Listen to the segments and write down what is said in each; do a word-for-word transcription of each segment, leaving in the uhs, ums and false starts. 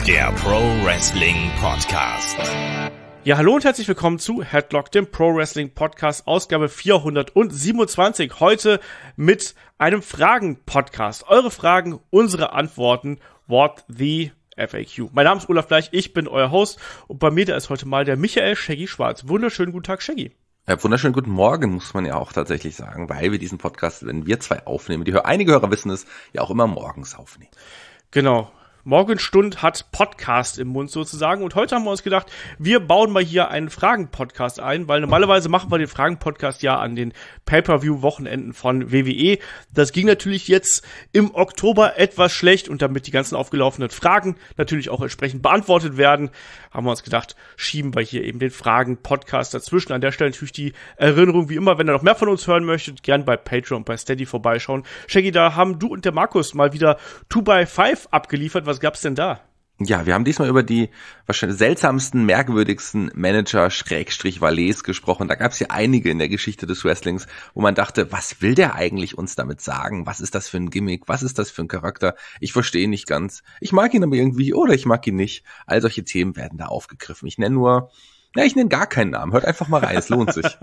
der Pro Wrestling Podcast. Ja, hallo und herzlich willkommen zu Headlock, dem Pro Wrestling Podcast, Ausgabe vierhundertsiebenundzwanzig. Heute mit einem Fragen-Podcast. Eure Fragen, unsere Antworten. What the F A Q. Mein Name ist Olaf Bleich, ich bin euer Host und bei mir da ist heute mal der Michael Shaggy Schwarz. Wunderschönen guten Tag, Shaggy. Ja, wunderschönen guten Morgen, muss man ja auch tatsächlich sagen, weil wir diesen Podcast, wenn wir zwei aufnehmen, die einige Hörer wissen es, ja auch immer morgens aufnehmen. Genau. Morgenstund hat Podcast im Mund sozusagen und heute haben wir uns gedacht, wir bauen mal hier einen Fragen-Podcast ein, weil normalerweise machen wir den Fragen-Podcast ja an den Pay-Per-View-Wochenenden von W W E. Das ging natürlich jetzt im Oktober etwas schlecht und damit die ganzen aufgelaufenen Fragen natürlich auch entsprechend beantwortet werden, haben wir uns gedacht, schieben wir hier eben den Fragen-Podcast dazwischen. An der Stelle natürlich die Erinnerung, wie immer, wenn ihr noch mehr von uns hören möchtet, gern bei Patreon und bei Steady vorbeischauen. Shaggy, da haben du und der Markus mal wieder two by five abgeliefert. Was gab's denn da? Ja, wir haben diesmal über die wahrscheinlich seltsamsten, merkwürdigsten Manager Schrägstrich Valets gesprochen. Da gab's ja einige in der Geschichte des Wrestlings, wo man dachte, was will der eigentlich uns damit sagen? Was ist das für ein Gimmick? Was ist das für ein Charakter? Ich verstehe nicht ganz. Ich mag ihn aber irgendwie oder ich mag ihn nicht. All solche Themen werden da aufgegriffen. Ich nenne nur Ja, ich nenne gar keinen Namen. Hört einfach mal rein, es lohnt sich.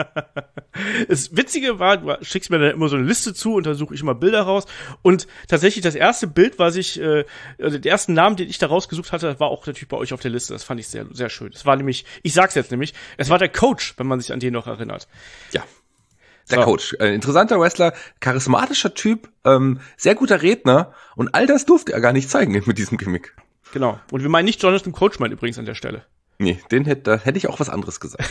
Das Witzige war, du schickst mir dann immer so eine Liste zu und da suche ich immer Bilder raus. Und tatsächlich das erste Bild, was ich, äh, den ersten Namen, den ich da rausgesucht hatte, war auch natürlich bei euch auf der Liste. Das fand ich sehr, sehr schön. Es war nämlich, ich sag's jetzt nämlich, es war der Coach, wenn man sich an den noch erinnert. Ja. Der so. Coach, äh, interessanter Wrestler, charismatischer Typ, ähm, sehr guter Redner und all das durfte er gar nicht zeigen mit diesem Gimmick. Genau. Und wir meinen nicht Jonathan Coachman übrigens an der Stelle. Nee, den hätte, da hätte ich auch was anderes gesagt.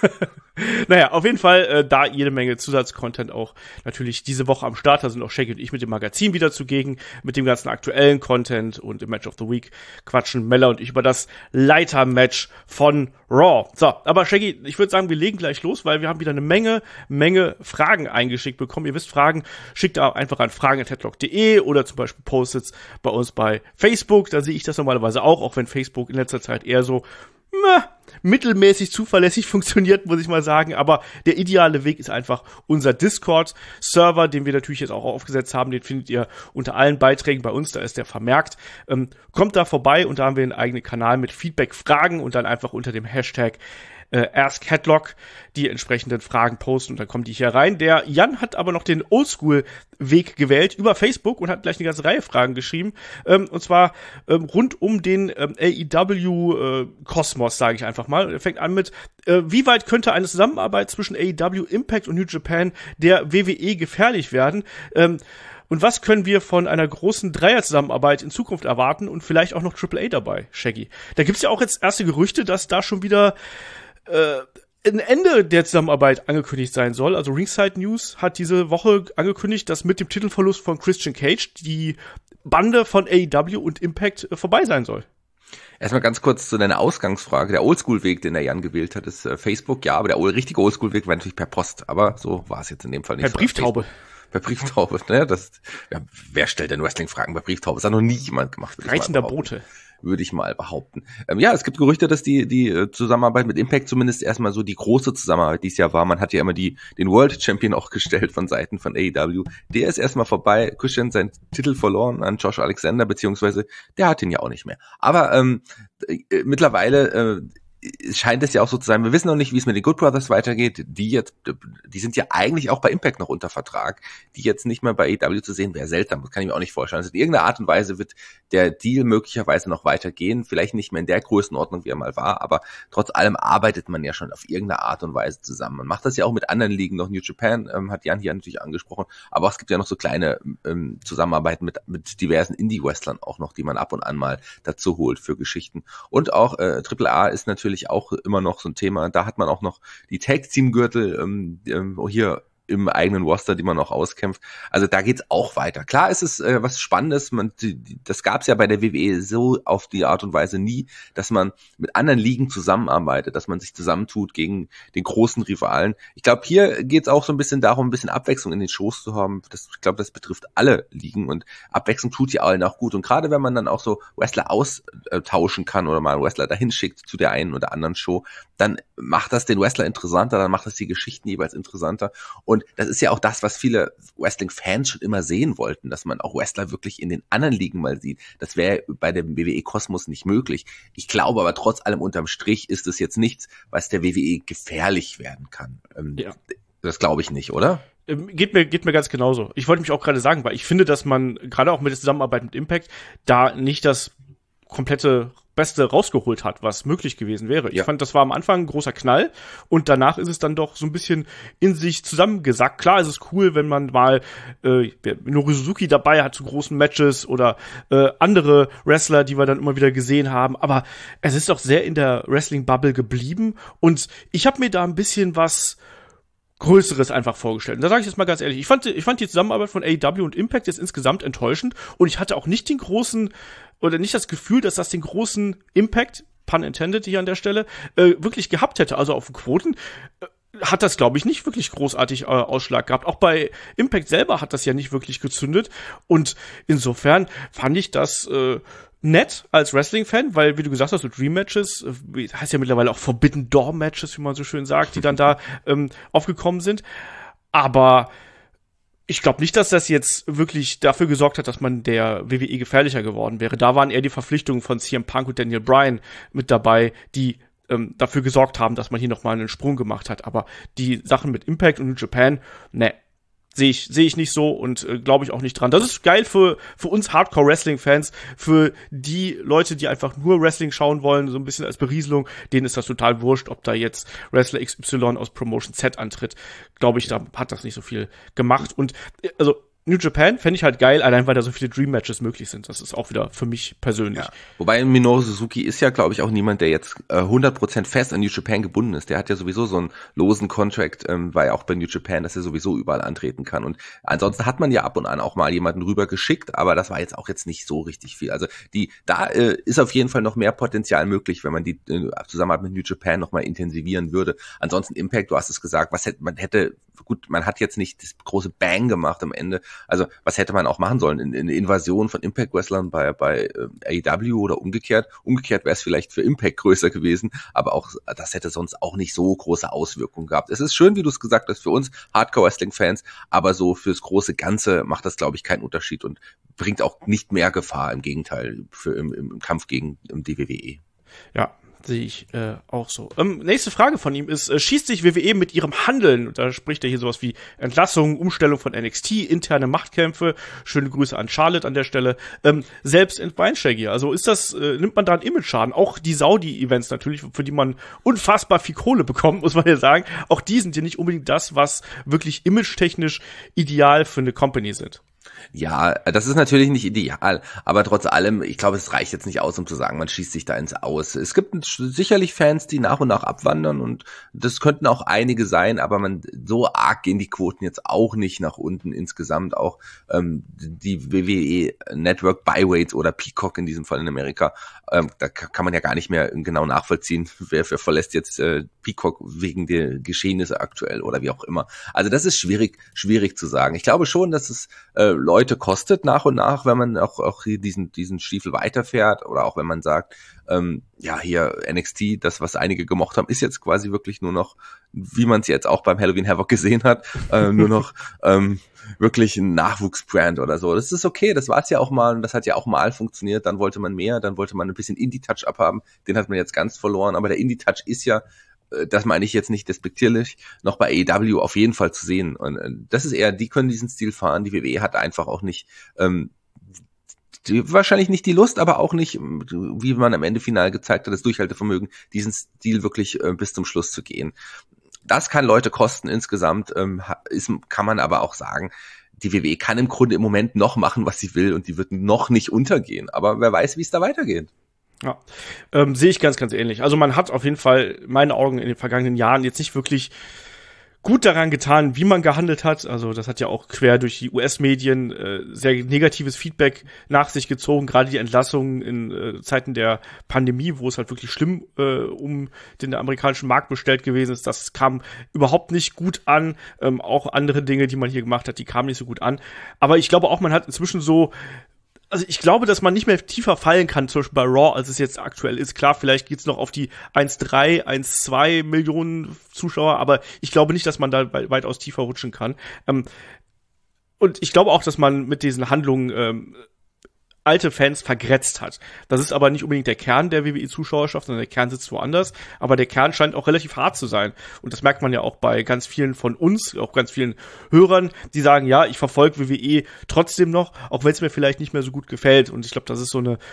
Naja, auf jeden Fall, äh, da jede Menge Zusatzcontent auch natürlich diese Woche am Start. Da sind auch Shaggy und ich mit dem Magazin wieder zugegen, mit dem ganzen aktuellen Content und im Match of the Week quatschen Mella und ich über das Leiter-Match von Raw. So, aber Shaggy, ich würde sagen, wir legen gleich los, weil wir haben wieder eine Menge, Menge Fragen eingeschickt bekommen. Ihr wisst, Fragen schickt da einfach an fragen at headlock punkt de oder zum Beispiel Post-its bei uns bei Facebook. Da sehe ich das normalerweise auch, auch wenn Facebook in letzter Zeit eher so Na, mittelmäßig zuverlässig funktioniert, muss ich mal sagen, aber der ideale Weg ist einfach unser Discord-Server, den wir natürlich jetzt auch aufgesetzt haben, den findet ihr unter allen Beiträgen bei uns, da ist der vermerkt. Ähm, kommt da vorbei und da haben wir einen eigenen Kanal mit Feedback, Fragen und dann einfach unter dem Hashtag äh, Ask Headlock die entsprechenden Fragen posten und dann kommen die hier rein. Der Jan hat aber noch den Oldschool-Weg gewählt über Facebook und hat gleich eine ganze Reihe Fragen geschrieben. Ähm, und zwar ähm, rund um den ähm, A E W-Kosmos, äh, sage ich einfach mal. Er fängt an mit, äh, wie weit könnte eine Zusammenarbeit zwischen A E W, Impact und New Japan der W W E gefährlich werden? Ähm, Und was können wir von einer großen Dreier-Zusammenarbeit in Zukunft erwarten und vielleicht auch noch Triple A dabei, Shaggy? Da gibt's ja auch jetzt erste Gerüchte, dass da schon wieder äh, ein Ende der Zusammenarbeit angekündigt sein soll. Also Ringside News hat diese Woche angekündigt, dass mit dem Titelverlust von Christian Cage die Bande von A E W und Impact äh, vorbei sein soll. Erstmal ganz kurz zu deiner Ausgangsfrage. Der Oldschool-Weg, den der Jan gewählt hat, ist äh, Facebook. Ja, aber der richtige Oldschool-Weg war natürlich per Post. Aber so war es jetzt in dem Fall nicht. Per Brieftaube. Per Brieftaube, ne? Das, ja, wer stellt denn Wrestling-Fragen per Brieftaube? Das hat noch nie jemand gemacht. Reizender Bote. Würde ich mal behaupten. Ähm, ja, es gibt Gerüchte, dass die die äh, Zusammenarbeit mit Impact zumindest erstmal so die große Zusammenarbeit dieses Jahr war. Man hat ja immer die den World Champion auch gestellt von Seiten von A E W. Der ist erstmal vorbei. Christian seinen Titel verloren an Josh Alexander, beziehungsweise der hat ihn ja auch nicht mehr. Aber ähm, äh, mittlerweile äh, scheint es ja auch so zu sein, wir wissen noch nicht, wie es mit den Good Brothers weitergeht, die jetzt, die sind ja eigentlich auch bei Impact noch unter Vertrag, die jetzt nicht mehr bei A E W zu sehen, wäre seltsam, das kann ich mir auch nicht vorstellen. Also in irgendeiner Art und Weise wird der Deal möglicherweise noch weitergehen, vielleicht nicht mehr in der Größenordnung, wie er mal war, aber trotz allem arbeitet man ja schon auf irgendeine Art und Weise zusammen. Man macht das ja auch mit anderen Ligen, noch New Japan, ähm, hat Jan hier natürlich angesprochen, aber es gibt ja noch so kleine ähm, Zusammenarbeiten mit, mit diversen Indie-Wrestlern auch noch, die man ab und an mal dazu holt für Geschichten. Und auch äh, Triple A ist natürlich auch immer noch so ein Thema. Da hat man auch noch die Tag-Team-Gürtel ähm, hier im eigenen Roster, die man auch auskämpft. Also da geht's auch weiter. Klar ist es äh, was Spannendes, man, die, das gab's ja bei der W W E so auf die Art und Weise nie, dass man mit anderen Ligen zusammenarbeitet, dass man sich zusammentut gegen den großen Rivalen. Ich glaube, hier geht's auch so ein bisschen darum, ein bisschen Abwechslung in den Shows zu haben. Das, ich glaube, das betrifft alle Ligen und Abwechslung tut ja allen auch gut. Und gerade wenn man dann auch so Wrestler austauschen kann oder mal einen Wrestler dahin schickt zu der einen oder anderen Show, dann macht das den Wrestler interessanter, dann macht das die Geschichten jeweils interessanter. Und Und das ist ja auch das, was viele Wrestling-Fans schon immer sehen wollten, dass man auch Wrestler wirklich in den anderen Ligen mal sieht. Das wäre bei dem W W E-Kosmos nicht möglich. Ich glaube aber trotz allem unterm Strich ist es jetzt nichts, was der W W E gefährlich werden kann. Ähm, ja. Das glaube ich nicht, oder? Geht mir, geht mir ganz genauso. Ich wollte mich auch gerade sagen, weil ich finde, dass man gerade auch mit der Zusammenarbeit mit Impact da nicht das komplette Beste rausgeholt hat, was möglich gewesen wäre. Ich ja. fand, das war am Anfang ein großer Knall und danach ist es dann doch so ein bisschen in sich zusammengesackt. Klar ist es cool, wenn man mal äh, Minoru Suzuki dabei hat zu großen Matches oder äh, andere Wrestler, die wir dann immer wieder gesehen haben, aber es ist doch sehr in der Wrestling-Bubble geblieben und ich habe mir da ein bisschen was Größeres einfach vorgestellt. Und da sage ich jetzt mal ganz ehrlich, ich fand, ich fand die Zusammenarbeit von A E W und Impact jetzt insgesamt enttäuschend und ich hatte auch nicht den großen oder nicht das Gefühl, dass das den großen Impact, pun intended hier an der Stelle, äh, wirklich gehabt hätte. Also auf Quoten äh, hat das, glaube ich, nicht wirklich großartig äh, Ausschlag gehabt. Auch bei Impact selber hat das ja nicht wirklich gezündet und insofern fand ich das äh, nett als Wrestling-Fan, weil, wie du gesagt hast, so Dream-Matches, äh, heißt ja mittlerweile auch Forbidden Door-Matches, wie man so schön sagt, die dann da ähm, aufgekommen sind. Aber ich glaube nicht, dass das jetzt wirklich dafür gesorgt hat, dass man der W W E gefährlicher geworden wäre. Da waren eher die Verpflichtungen von C M Punk und Daniel Bryan mit dabei, die ähm, dafür gesorgt haben, dass man hier nochmal einen Sprung gemacht hat. Aber die Sachen mit Impact und New Japan, ne, sehe ich sehe ich nicht so und äh, glaube ich auch nicht dran. Das ist geil für für uns Hardcore-Wrestling-Fans, für die Leute, die einfach nur Wrestling schauen wollen, so ein bisschen als Berieselung, denen ist das total wurscht, ob da jetzt Wrestler X Y aus Promotion Z antritt. Glaube ich, da hat das nicht so viel gemacht. Und äh, also New Japan fände ich halt geil, allein weil da so viele Dream-Matches möglich sind. Das ist auch wieder für mich persönlich. Ja. Wobei Minoru Suzuki ist ja, glaube ich, auch niemand, der jetzt äh, hundert Prozent fest an New Japan gebunden ist. Der hat ja sowieso so einen losen Contract, ähm, war ja auch bei New Japan, dass er sowieso überall antreten kann. Und ansonsten hat man ja ab und an auch mal jemanden rüber geschickt, aber das war jetzt auch jetzt nicht so richtig viel. Also die, da äh, ist auf jeden Fall noch mehr Potenzial möglich, wenn man die äh, Zusammenarbeit mit New Japan noch mal intensivieren würde. Ansonsten Impact, du hast es gesagt, was hätte man hätte gut, man hat jetzt nicht das große Bang gemacht am Ende. Also was hätte man auch machen sollen? Eine in Invasion von Impact-Wrestlern bei bei äh, A E W oder umgekehrt. Umgekehrt wäre es vielleicht für Impact größer gewesen, aber auch das hätte sonst auch nicht so große Auswirkungen gehabt. Es ist schön, wie du es gesagt hast, für uns Hardcore-Wrestling-Fans, aber so fürs große Ganze macht das, glaube ich, keinen Unterschied und bringt auch nicht mehr Gefahr, im Gegenteil, für im, im Kampf gegen im D W W E. Ja, sehe ich äh, auch so. Ähm, nächste Frage von ihm ist, äh, schießt sich W W E mit ihrem Handeln, und da spricht er hier sowas wie Entlassung, Umstellung von N X T, interne Machtkämpfe, schöne Grüße an Charlotte an der Stelle, ähm, selbst ins Beinsteiger. Also ist das, äh, nimmt man da einen Image-Schaden? Auch die Saudi-Events natürlich, für die man unfassbar viel Kohle bekommt, muss man ja sagen. Auch die sind ja nicht unbedingt das, was wirklich image-technisch ideal für eine Company sind. Ja, das ist natürlich nicht ideal, aber trotz allem, ich glaube, es reicht jetzt nicht aus, um zu sagen, man schießt sich da ins Aus. Es gibt sicherlich Fans, die nach und nach abwandern und das könnten auch einige sein, aber man so arg gehen die Quoten jetzt auch nicht nach unten insgesamt. Auch ähm, die W W E Network Byweights oder Peacock in diesem Fall in Amerika, ähm, da kann man ja gar nicht mehr genau nachvollziehen, wer, wer verlässt jetzt äh, Peacock wegen der Geschehnisse aktuell oder wie auch immer. Also das ist schwierig, schwierig zu sagen. Ich glaube schon, dass es äh, Leute kostet nach und nach, wenn man auch auch hier diesen diesen Stiefel weiterfährt oder auch wenn man sagt, ähm, ja hier N X T, das was einige gemocht haben, ist jetzt quasi wirklich nur noch, wie man es jetzt auch beim Halloween Havoc gesehen hat, äh, nur noch ähm, wirklich ein Nachwuchsbrand oder so. Das ist okay, das war es ja auch mal und das hat ja auch mal funktioniert. Dann wollte man mehr, dann wollte man ein bisschen Indie-Touch abhaben, den hat man jetzt ganz verloren. Aber der Indie-Touch ist ja, das meine ich jetzt nicht despektierlich, noch bei A E W auf jeden Fall zu sehen. Und das ist eher, die können diesen Stil fahren. Die W W E hat einfach auch nicht, ähm, die, wahrscheinlich nicht die Lust, aber auch nicht, wie man am Ende final gezeigt hat, das Durchhaltevermögen, diesen Stil wirklich äh, bis zum Schluss zu gehen. Das kann Leute kosten insgesamt, ähm, ist, kann man aber auch sagen, die W W E kann im Grunde im Moment noch machen, was sie will und die wird noch nicht untergehen. Aber wer weiß, wie es da weitergeht. Ja, ähm, sehe ich ganz, ganz ähnlich. Also man hat auf jeden Fall in meinen Augen in den vergangenen Jahren jetzt nicht wirklich gut daran getan, wie man gehandelt hat. Also das hat ja auch quer durch die U S-Medien äh, sehr negatives Feedback nach sich gezogen, gerade die Entlassungen in äh, Zeiten der Pandemie, wo es halt wirklich schlimm äh, um den amerikanischen Markt bestellt gewesen ist. Das kam überhaupt nicht gut an. Ähm, auch andere Dinge, die man hier gemacht hat, die kamen nicht so gut an. Aber ich glaube auch, man hat inzwischen so Also ich glaube, dass man nicht mehr tiefer fallen kann, zum Beispiel bei Raw, als es jetzt aktuell ist. Klar, vielleicht geht's noch auf die eins Komma drei, eins Komma zwei Millionen Zuschauer, aber ich glaube nicht, dass man da weitaus tiefer rutschen kann. Ähm, und ich glaube auch, dass man mit diesen Handlungen ähm, alte Fans vergrätzt hat. Das ist aber nicht unbedingt der Kern der W W E-Zuschauerschaft, sondern der Kern sitzt woanders. Aber der Kern scheint auch relativ hart zu sein. Und das merkt man ja auch bei ganz vielen von uns, auch ganz vielen Hörern, die sagen, ja, ich verfolge W W E trotzdem noch, auch wenn es mir vielleicht nicht mehr so gut gefällt. Und ich glaube, das ist so eine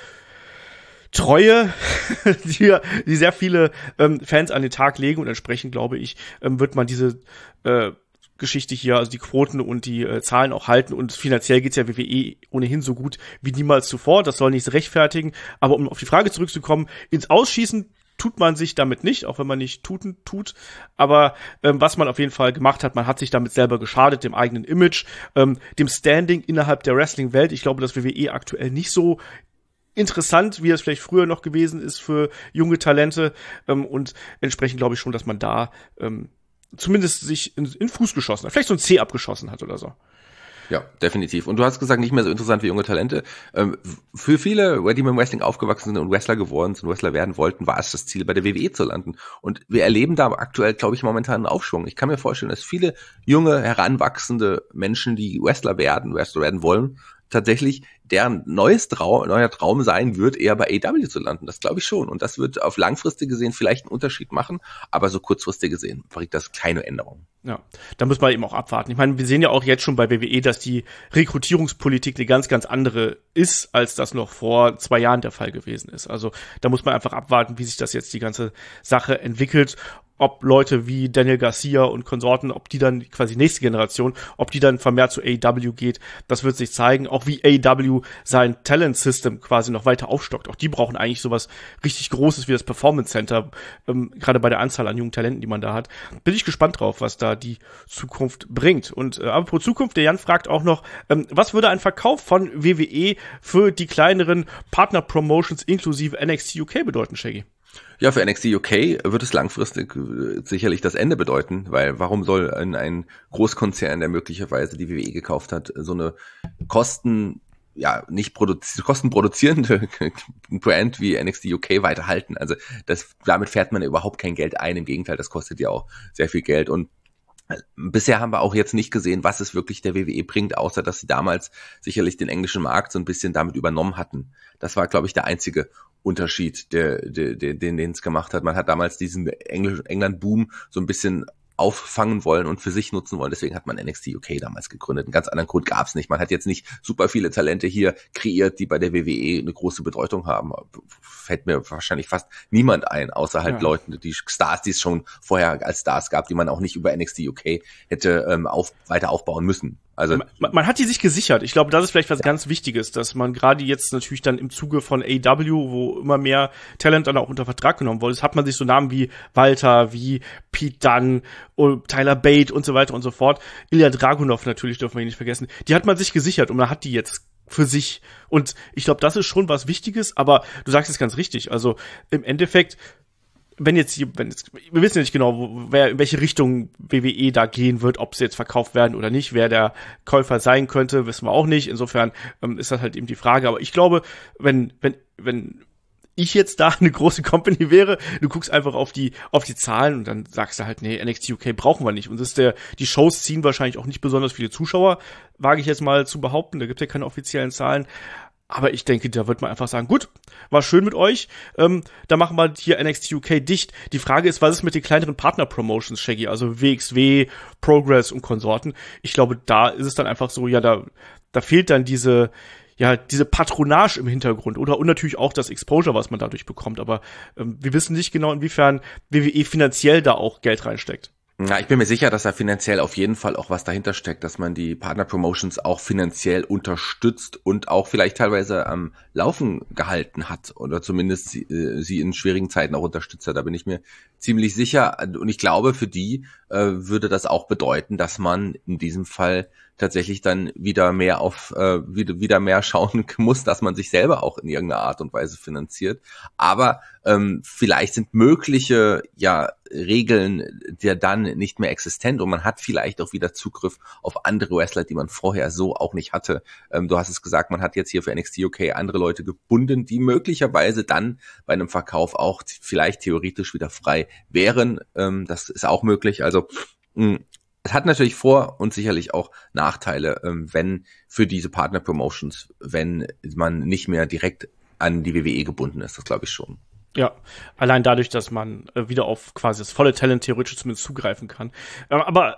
Treue, die, die sehr viele ähm, Fans an den Tag legen. Und entsprechend, glaube ich, ähm, wird man diese äh, Geschichte hier, also die Quoten und die äh, Zahlen auch halten, und finanziell geht's ja W W E ohnehin so gut wie niemals zuvor, das soll nichts rechtfertigen, aber um auf die Frage zurückzukommen, ins Ausschießen tut man sich damit nicht, auch wenn man nicht tuten tut, aber ähm, was man auf jeden Fall gemacht hat, man hat sich damit selber geschadet, dem eigenen Image, ähm, dem Standing innerhalb der Wrestling-Welt. Ich glaube, dass W W E aktuell nicht so interessant, wie es vielleicht früher noch gewesen ist für junge Talente, ähm, und entsprechend glaube ich schon, dass man da ähm, zumindest sich in, in Fuß geschossen hat. Vielleicht so ein C abgeschossen hat oder so. Ja, definitiv. Und du hast gesagt, nicht mehr so interessant wie junge Talente. Ähm, für viele, die mit dem Wrestling aufgewachsen sind und Wrestler geworden sind, Wrestler werden wollten, war es das Ziel, bei der W W E zu landen. Und wir erleben da aktuell, glaube ich, momentan einen Aufschwung. Ich kann mir vorstellen, dass viele junge, heranwachsende Menschen, die Wrestler werden, Wrestler werden wollen, tatsächlich deren neues Traum, neuer Traum sein wird, eher bei A E W zu landen. Das glaube ich schon. Und das wird auf langfristig gesehen vielleicht einen Unterschied machen, aber so kurzfristig gesehen bringt das keine Änderung. Ja, da muss man eben auch abwarten. Ich meine, wir sehen ja auch jetzt schon bei W W E, dass die Rekrutierungspolitik eine ganz, ganz andere ist, als das noch vor zwei Jahren der Fall gewesen ist. Also da muss man einfach abwarten, wie sich das jetzt die ganze Sache entwickelt. Ob Leute wie Daniel Garcia und Konsorten, ob die dann quasi nächste Generation, ob die dann vermehrt zu A E W geht, das wird sich zeigen. Auch wie A E W sein Talent System quasi noch weiter aufstockt. Auch die brauchen eigentlich sowas richtig Großes wie das Performance Center, ähm, gerade bei der Anzahl an jungen Talenten, die man da hat. Bin ich gespannt drauf, was da die Zukunft bringt. Und äh, aber pro Zukunft, der Jan fragt auch noch, ähm, was würde ein Verkauf von W W E für die kleineren Partner-Promotions inklusive N X T U K bedeuten, Shaggy? Ja, für N X T U K wird es langfristig sicherlich das Ende bedeuten, weil warum soll ein, ein Großkonzern, der möglicherweise die W W E gekauft hat, so eine Kosten, ja, nicht produzi- kostenproduzierende Brand wie N X T U K weiterhalten? Also das, damit fährt man ja überhaupt kein Geld ein, im Gegenteil, das kostet ja auch sehr viel Geld. Und bisher haben wir auch jetzt nicht gesehen, was es wirklich der W W E bringt, außer dass sie damals sicherlich den englischen Markt so ein bisschen damit übernommen hatten. Das war, glaube ich, der einzige Unterschied, der, der, der, den den es gemacht hat. Man hat damals diesen Engl- England-Boom so ein bisschen auffangen wollen und für sich nutzen wollen. Deswegen hat man N X T U K damals gegründet. Einen ganz anderen Grund gab es nicht. Man hat jetzt nicht super viele Talente hier kreiert, die bei der W W E eine große Bedeutung haben. Fällt mir wahrscheinlich fast niemand ein, außer halt ja. Leute, die Stars, die es schon vorher als Stars gab, die man auch nicht über N X T U K hätte ähm, auf, weiter aufbauen müssen. Also man, man hat die sich gesichert. Ich glaube, das ist vielleicht was ja. ganz Wichtiges, dass man gerade jetzt natürlich dann im Zuge von A E W, wo immer mehr Talent dann auch unter Vertrag genommen wurde, hat man sich so Namen wie Walter, wie Pete Dunne, Tyler Bate und so weiter und so fort. Ilya Dragunov natürlich, dürfen wir ihn nicht vergessen. Die hat man sich gesichert und man hat die jetzt für sich. Und ich glaube, das ist schon was Wichtiges, aber du sagst es ganz richtig. Also im Endeffekt, wenn jetzt, wenn jetzt, wir wissen ja nicht genau, wo, wer, in welche Richtung W W E da gehen wird, ob sie jetzt verkauft werden oder nicht, wer der Käufer sein könnte, wissen wir auch nicht. Insofern ähm, ist das halt eben die Frage. Aber ich glaube, wenn, wenn, wenn ich jetzt da eine große Company wäre, du guckst einfach auf die, auf die Zahlen und dann sagst du halt, nee, N X T U K brauchen wir nicht. Und das ist der, die Shows ziehen wahrscheinlich auch nicht besonders viele Zuschauer, wage ich jetzt mal zu behaupten. Da gibt es ja keine offiziellen Zahlen. Aber ich denke, da wird man einfach sagen, gut, war schön mit euch, ähm, da machen wir hier N X T U K dicht. Die Frage ist, was ist mit den kleineren Partner-Promotions, Shaggy, also W X W, Progress und Konsorten? Ich glaube, da ist es dann einfach so, ja, da, da fehlt dann diese, ja, diese Patronage im Hintergrund oder und natürlich auch das Exposure, was man dadurch bekommt. Aber ähm, wir wissen nicht genau, inwiefern W W E finanziell da auch Geld reinsteckt. Ja, ich bin mir sicher, dass da finanziell auf jeden Fall auch was dahinter steckt, dass man die Partner-Promotions auch finanziell unterstützt und auch vielleicht teilweise am Laufen gehalten hat oder zumindest sie, äh, sie in schwierigen Zeiten auch unterstützt hat. Da bin ich mir ziemlich sicher. Und ich glaube, für die äh, würde das auch bedeuten, dass man in diesem Fall tatsächlich dann wieder mehr auf, äh, wieder, wieder mehr schauen muss, dass man sich selber auch in irgendeiner Art und Weise finanziert. Aber ähm, vielleicht sind mögliche, ja, Regeln ja dann nicht mehr existent und man hat vielleicht auch wieder Zugriff auf andere Wrestler, die man vorher so auch nicht hatte. Ähm, du hast es gesagt, man hat jetzt hier für N X T U K andere Leute gebunden, die möglicherweise dann bei einem Verkauf auch vielleicht theoretisch wieder frei wären. Ähm, das ist auch möglich. Also mh, es hat natürlich Vor- und sicherlich auch Nachteile, ähm, wenn für diese Partner-Promotions, wenn man nicht mehr direkt an die W W E gebunden ist. Das glaube ich schon. Ja, allein dadurch, dass man äh, wieder auf quasi das volle Talent theoretisch zumindest zugreifen kann. Äh, aber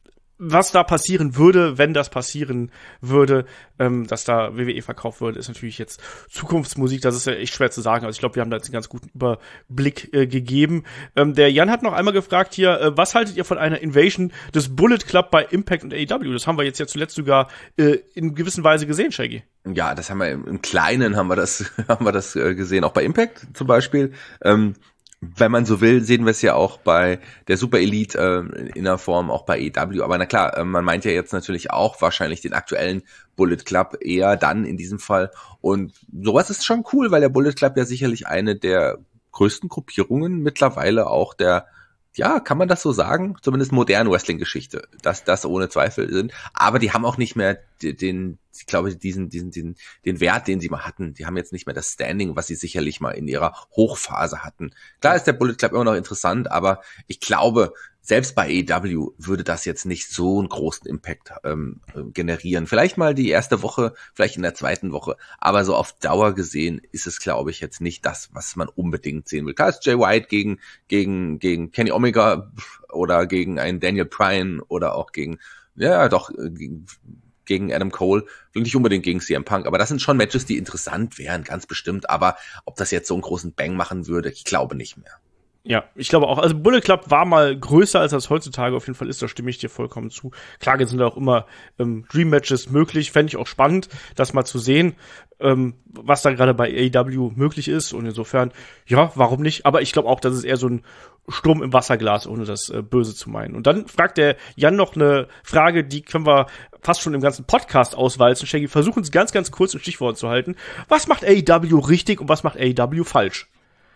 was da passieren würde, wenn das passieren würde, ähm, dass da W W E verkauft würde, ist natürlich jetzt Zukunftsmusik. Das ist ja echt schwer zu sagen. Also ich glaube, wir haben da jetzt einen ganz guten Überblick äh, gegeben. Ähm, der Jan hat noch einmal gefragt hier, äh, was haltet ihr von einer Invasion des Bullet Club bei Impact und A E W? Das haben wir jetzt ja zuletzt sogar äh, in gewisser Weise gesehen, Shaggy. Ja, das haben wir im, im Kleinen haben wir das haben wir das äh, gesehen, auch bei Impact zum Beispiel. Ähm, Wenn man so will, sehen wir es ja auch bei der Super Elite äh, in der Form, auch bei A E W. Aber na klar, äh, man meint ja jetzt natürlich auch wahrscheinlich den aktuellen Bullet Club eher dann in diesem Fall. Und sowas ist schon cool, weil der Bullet Club ja sicherlich eine der größten Gruppierungen mittlerweile auch der, ja, kann man das so sagen? Zumindest moderne Wrestling-Geschichte, dass das ohne Zweifel sind. Aber die haben auch nicht mehr den, ich glaube, diesen, diesen, diesen, den Wert, den sie mal hatten. Die haben jetzt nicht mehr das Standing, was sie sicherlich mal in ihrer Hochphase hatten. Klar ist der Bullet Club immer noch interessant, aber ich glaube, selbst bei A E W würde das jetzt nicht so einen großen Impact ähm, generieren. Vielleicht mal die erste Woche, vielleicht in der zweiten Woche. Aber so auf Dauer gesehen ist es, glaube ich, jetzt nicht das, was man unbedingt sehen will. Klar ist Jay White gegen, gegen, gegen Kenny Omega oder gegen einen Daniel Bryan oder auch gegen, ja, doch, gegen, gegen Adam Cole, nicht unbedingt gegen C M Punk, aber das sind schon Matches, die interessant wären, ganz bestimmt, aber ob das jetzt so einen großen Bang machen würde, ich glaube nicht mehr. Ja, ich glaube auch. Also Bullet Club war mal größer, als das heutzutage auf jeden Fall ist. Da stimme ich dir vollkommen zu. Klar sind da auch immer ähm, Dream-Matches möglich. Fände ich auch spannend, das mal zu sehen, ähm, was da gerade bei A E W möglich ist. Und insofern, ja, warum nicht? Aber ich glaube auch, das ist eher so ein Sturm im Wasserglas, ohne das äh, Böse zu meinen. Und dann fragt der Jan noch eine Frage, die können wir fast schon im ganzen Podcast auswalzen. Shaggy, versuchen es ganz, ganz kurz in Stichworten zu halten. Was macht A E W richtig und was macht A E W falsch?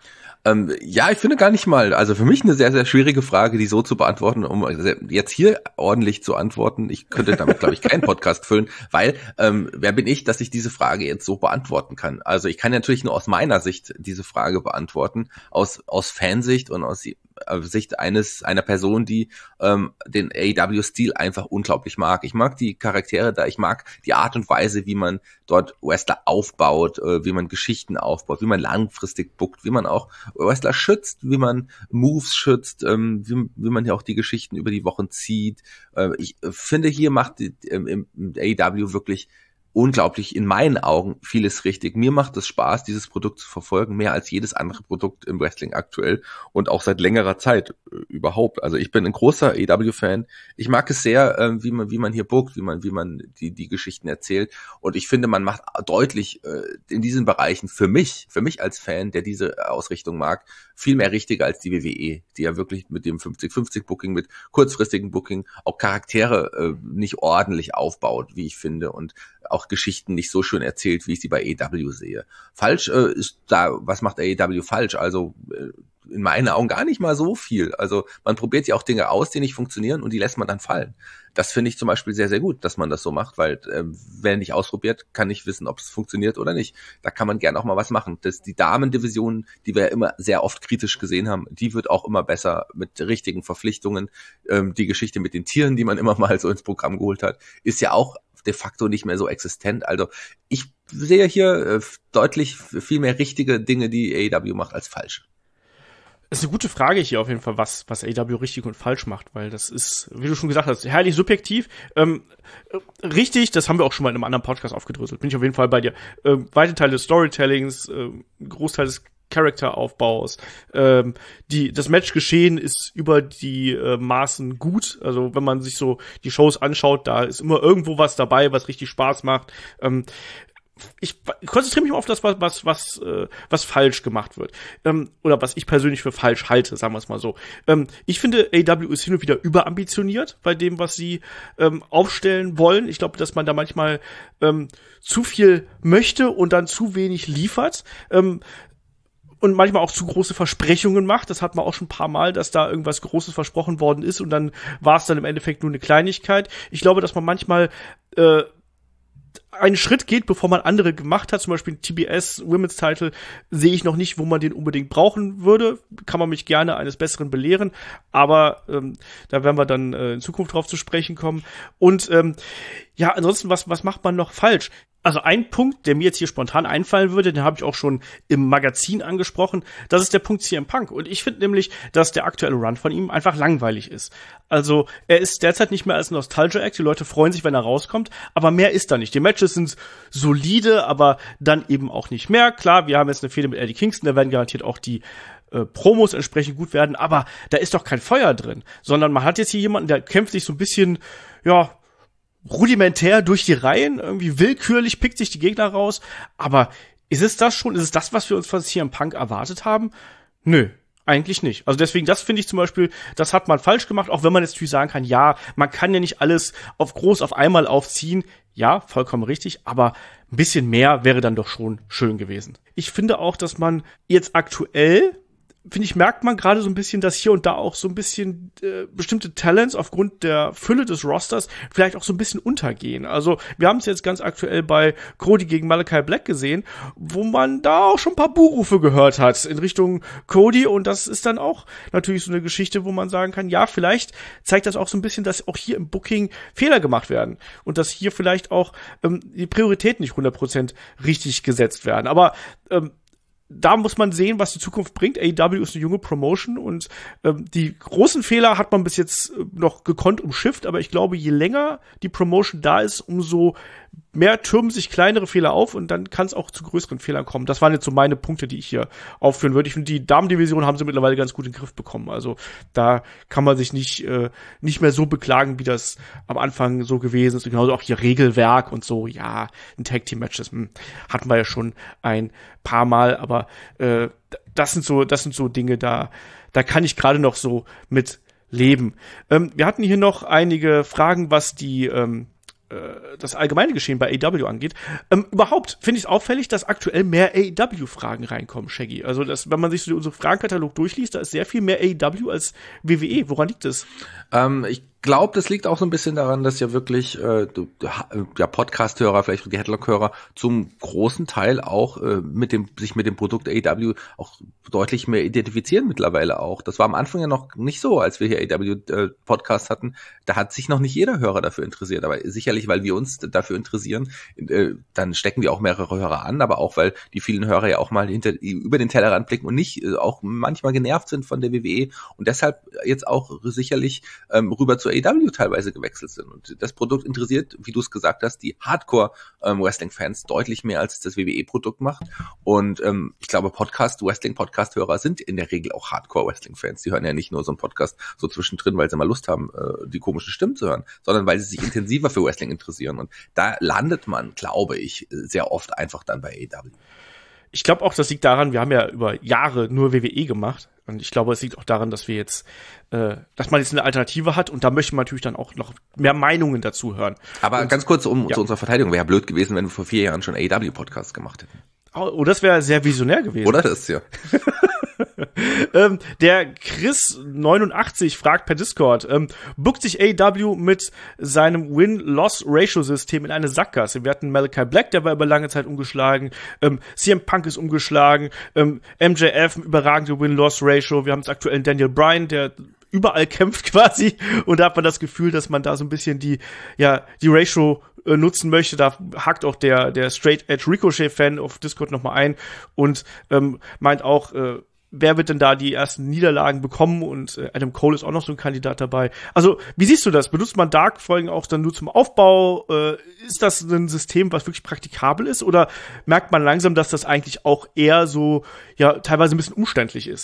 Ähm, ja, ich finde gar nicht mal, also für mich eine sehr, sehr schwierige Frage, die so zu beantworten, um jetzt hier ordentlich zu antworten. Ich könnte damit, glaube ich, keinen Podcast füllen, weil ähm, wer bin ich, dass ich diese Frage jetzt so beantworten kann? Also ich kann natürlich nur aus meiner Sicht diese Frage beantworten, aus aus Fansicht und aus Sicht eines einer Person, die ähm, den A E W-Stil einfach unglaublich mag. Ich mag die Charaktere da, ich mag die Art und Weise, wie man dort Wrestler aufbaut, äh, wie man Geschichten aufbaut, wie man langfristig bookt, wie man auch Wrestler schützt, wie man Moves schützt, ähm, wie, wie man ja auch die Geschichten über die Wochen zieht. Äh, ich finde, hier macht die, ähm, im A E W wirklich unglaublich, in meinen Augen, vieles richtig. Mir macht es Spaß, dieses Produkt zu verfolgen, mehr als jedes andere Produkt im Wrestling aktuell und auch seit längerer Zeit äh, überhaupt. Also ich bin ein großer A E W-Fan. Ich mag es sehr, äh, wie man wie man hier bookt, wie man wie man die die Geschichten erzählt. Und ich finde, man macht deutlich äh, in diesen Bereichen für mich, für mich als Fan, der diese Ausrichtung mag, viel mehr richtiger als die W W E, die ja wirklich mit dem fünfzig fünfzig Booking, mit kurzfristigen Booking auch Charaktere äh, nicht ordentlich aufbaut, wie ich finde, und auch Geschichten nicht so schön erzählt, wie ich sie bei A E W sehe. Falsch äh, ist da, was macht A E W falsch? Also äh, in meinen Augen gar nicht mal so viel. Also man probiert ja auch Dinge aus, die nicht funktionieren, und die lässt man dann fallen. Das finde ich zum Beispiel sehr, sehr gut, dass man das so macht, weil äh, wer nicht ausprobiert, kann nicht wissen, ob es funktioniert oder nicht. Da kann man gerne auch mal was machen. Das, die Damendivision, die wir ja immer sehr oft kritisch gesehen haben, die wird auch immer besser mit richtigen Verpflichtungen. Ähm, die Geschichte mit den Tieren, die man immer mal so ins Programm geholt hat, ist ja auch de facto nicht mehr so existent. Also ich sehe hier äh, deutlich viel mehr richtige Dinge, die A E W macht, als falsch. Das ist eine gute Frage hier auf jeden Fall, was was A E W richtig und falsch macht, weil das ist, wie du schon gesagt hast, herrlich subjektiv. Ähm, richtig, das haben wir auch schon mal in einem anderen Podcast aufgedröselt. Bin ich auf jeden Fall bei dir. Ähm, weite Teile des Storytellings, ähm, Großteil des Charakteraufbaus, ähm, die das Matchgeschehen ist über die äh, Maßen gut. Also wenn man sich so die Shows anschaut, da ist immer irgendwo was dabei, was richtig Spaß macht. Ähm, ich konzentriere mich mal auf das, was was was äh, was falsch gemacht wird, ähm, oder was ich persönlich für falsch halte, sagen wir es mal so. Ähm, ich finde, A E W ist hin und wieder überambitioniert bei dem, was sie ähm, aufstellen wollen. Ich glaube, dass man da manchmal ähm, zu viel möchte und dann zu wenig liefert. Ähm, Und manchmal auch zu große Versprechungen macht. Das hat man auch schon ein paar Mal, dass da irgendwas Großes versprochen worden ist und dann war es dann im Endeffekt nur eine Kleinigkeit. Ich glaube, dass man manchmal äh, einen Schritt geht, bevor man andere gemacht hat. Zum Beispiel T B S Women's Title sehe ich noch nicht, wo man den unbedingt brauchen würde. Kann man mich gerne eines Besseren belehren. Aber ähm, da werden wir dann äh, in Zukunft drauf zu sprechen kommen. Und ähm, ja, ansonsten, was was macht man noch falsch? Also ein Punkt, der mir jetzt hier spontan einfallen würde, den habe ich auch schon im Magazin angesprochen, das ist der Punkt C M Punk. Und ich finde nämlich, dass der aktuelle Run von ihm einfach langweilig ist. Also er ist derzeit nicht mehr als Nostalgia-Act, die Leute freuen sich, wenn er rauskommt, aber mehr ist da nicht. Die Matches sind solide, aber dann eben auch nicht mehr. Klar, wir haben jetzt eine Fehde mit Eddie Kingston, da werden garantiert auch die äh, Promos entsprechend gut werden, aber da ist doch kein Feuer drin, sondern man hat jetzt hier jemanden, der kämpft sich so ein bisschen, ja, rudimentär durch die Reihen, irgendwie willkürlich pickt sich die Gegner raus, aber ist es das schon? Ist es das, was wir uns von C M Punk erwartet haben? Nö, eigentlich nicht. Also deswegen, das finde ich zum Beispiel, das hat man falsch gemacht, auch wenn man jetzt natürlich sagen kann, ja, man kann ja nicht alles auf groß auf einmal aufziehen. Ja, vollkommen richtig, aber ein bisschen mehr wäre dann doch schon schön gewesen. Ich finde auch, dass man jetzt aktuell, finde ich, merkt man gerade so ein bisschen, dass hier und da auch so ein bisschen äh, bestimmte Talents aufgrund der Fülle des Rosters vielleicht auch so ein bisschen untergehen. Also wir haben es jetzt ganz aktuell bei Cody gegen Malachi Black gesehen, wo man da auch schon ein paar Buhrufe gehört hat in Richtung Cody, und das ist dann auch natürlich so eine Geschichte, wo man sagen kann, ja, vielleicht zeigt das auch so ein bisschen, dass auch hier im Booking Fehler gemacht werden und dass hier vielleicht auch ähm, die Prioritäten nicht hundert Prozent richtig gesetzt werden. Aber ähm, da muss man sehen, was die Zukunft bringt. A E W ist eine junge Promotion und ähm, die großen Fehler hat man bis jetzt äh, noch gekonnt umschifft, aber ich glaube, je länger die Promotion da ist, umso mehr türmen sich kleinere Fehler auf und dann kann es auch zu größeren Fehlern kommen. Das waren jetzt so meine Punkte, die ich hier aufführen würde. Ich finde, die Damendivision haben sie mittlerweile ganz gut in den Griff bekommen. Also da kann man sich nicht äh, nicht mehr so beklagen, wie das am Anfang so gewesen ist. Und genauso auch hier Regelwerk und so. Ja, ein Tag-Team-Matches hm, hatten wir ja schon ein paar Mal, aber äh, das sind so das sind so Dinge, da da kann ich gerade noch so mit leben. Ähm, wir hatten hier noch einige Fragen, was die ähm, das allgemeine Geschehen bei A E W angeht. Ähm, überhaupt finde ich es auffällig, dass aktuell mehr A E W-Fragen reinkommen, Shaggy. Also, dass, wenn man sich so unseren Fragenkatalog durchliest, da ist sehr viel mehr A E W als W W E. Woran liegt das? Ähm, ich glaube, das liegt auch so ein bisschen daran, dass ja wirklich äh, ja, Podcast-Hörer, vielleicht die Headlock-Hörer zum großen Teil auch äh, mit dem sich mit dem Produkt A E W auch deutlich mehr identifizieren mittlerweile auch. Das war am Anfang ja noch nicht so, als wir hier A E W-Podcast äh, hatten. Da hat sich noch nicht jeder Hörer dafür interessiert, aber sicherlich, weil wir uns dafür interessieren, äh, dann stecken wir auch mehrere Hörer an, aber auch, weil die vielen Hörer ja auch mal hinter über den Tellerrand blicken und nicht äh, auch manchmal genervt sind von der W W E und deshalb jetzt auch sicherlich ähm, rüber zu A E W teilweise gewechselt sind. Und das Produkt interessiert, wie du es gesagt hast, die Hardcore-Wrestling-Fans ähm, deutlich mehr, als es das W W E-Produkt macht. Und ähm, ich glaube, Podcast, Wrestling-Podcast-Hörer sind in der Regel auch Hardcore-Wrestling-Fans. Die hören ja nicht nur so einen Podcast so zwischendrin, weil sie mal Lust haben, äh, die komischen Stimmen zu hören, sondern weil sie sich intensiver für Wrestling interessieren. Und da landet man, glaube ich, sehr oft einfach dann bei A E W. Ich glaube auch, das liegt daran, wir haben ja über Jahre nur W W E gemacht. Und ich glaube, es liegt auch daran, dass wir jetzt, äh, dass man jetzt eine Alternative hat. Und da möchte man natürlich dann auch noch mehr Meinungen dazu hören. Aber und, ganz kurz, um ja. zu unserer Verteidigung, wäre ja blöd gewesen, wenn wir vor vier Jahren schon A E W-Podcasts gemacht hätten. Oh, das wäre sehr visionär gewesen. Oder das, ja. ähm, der Chris neunundachtzig fragt per Discord, ähm, bookt sich A E W mit seinem Win-Loss-Ratio-System in eine Sackgasse? Wir hatten Malachi Black, der war über lange Zeit umgeschlagen, ähm, C M Punk ist umgeschlagen, ähm, M J F, überragende Win-Loss-Ratio, wir haben jetzt aktuell Daniel Bryan, der überall kämpft quasi, und da hat man das Gefühl, dass man da so ein bisschen die, ja, die Ratio äh, nutzen möchte. Da hakt auch der, der Straight Edge Ricochet-Fan auf Discord nochmal ein und ähm, meint auch, äh, wer wird denn da die ersten Niederlagen bekommen, und äh, Adam Cole ist auch noch so ein Kandidat dabei. Also, wie siehst du das? Benutzt man Dark-Folgen auch dann nur zum Aufbau? Äh, ist das ein System, was wirklich praktikabel ist, oder merkt man langsam, dass das eigentlich auch eher so, ja, teilweise ein bisschen umständlich ist?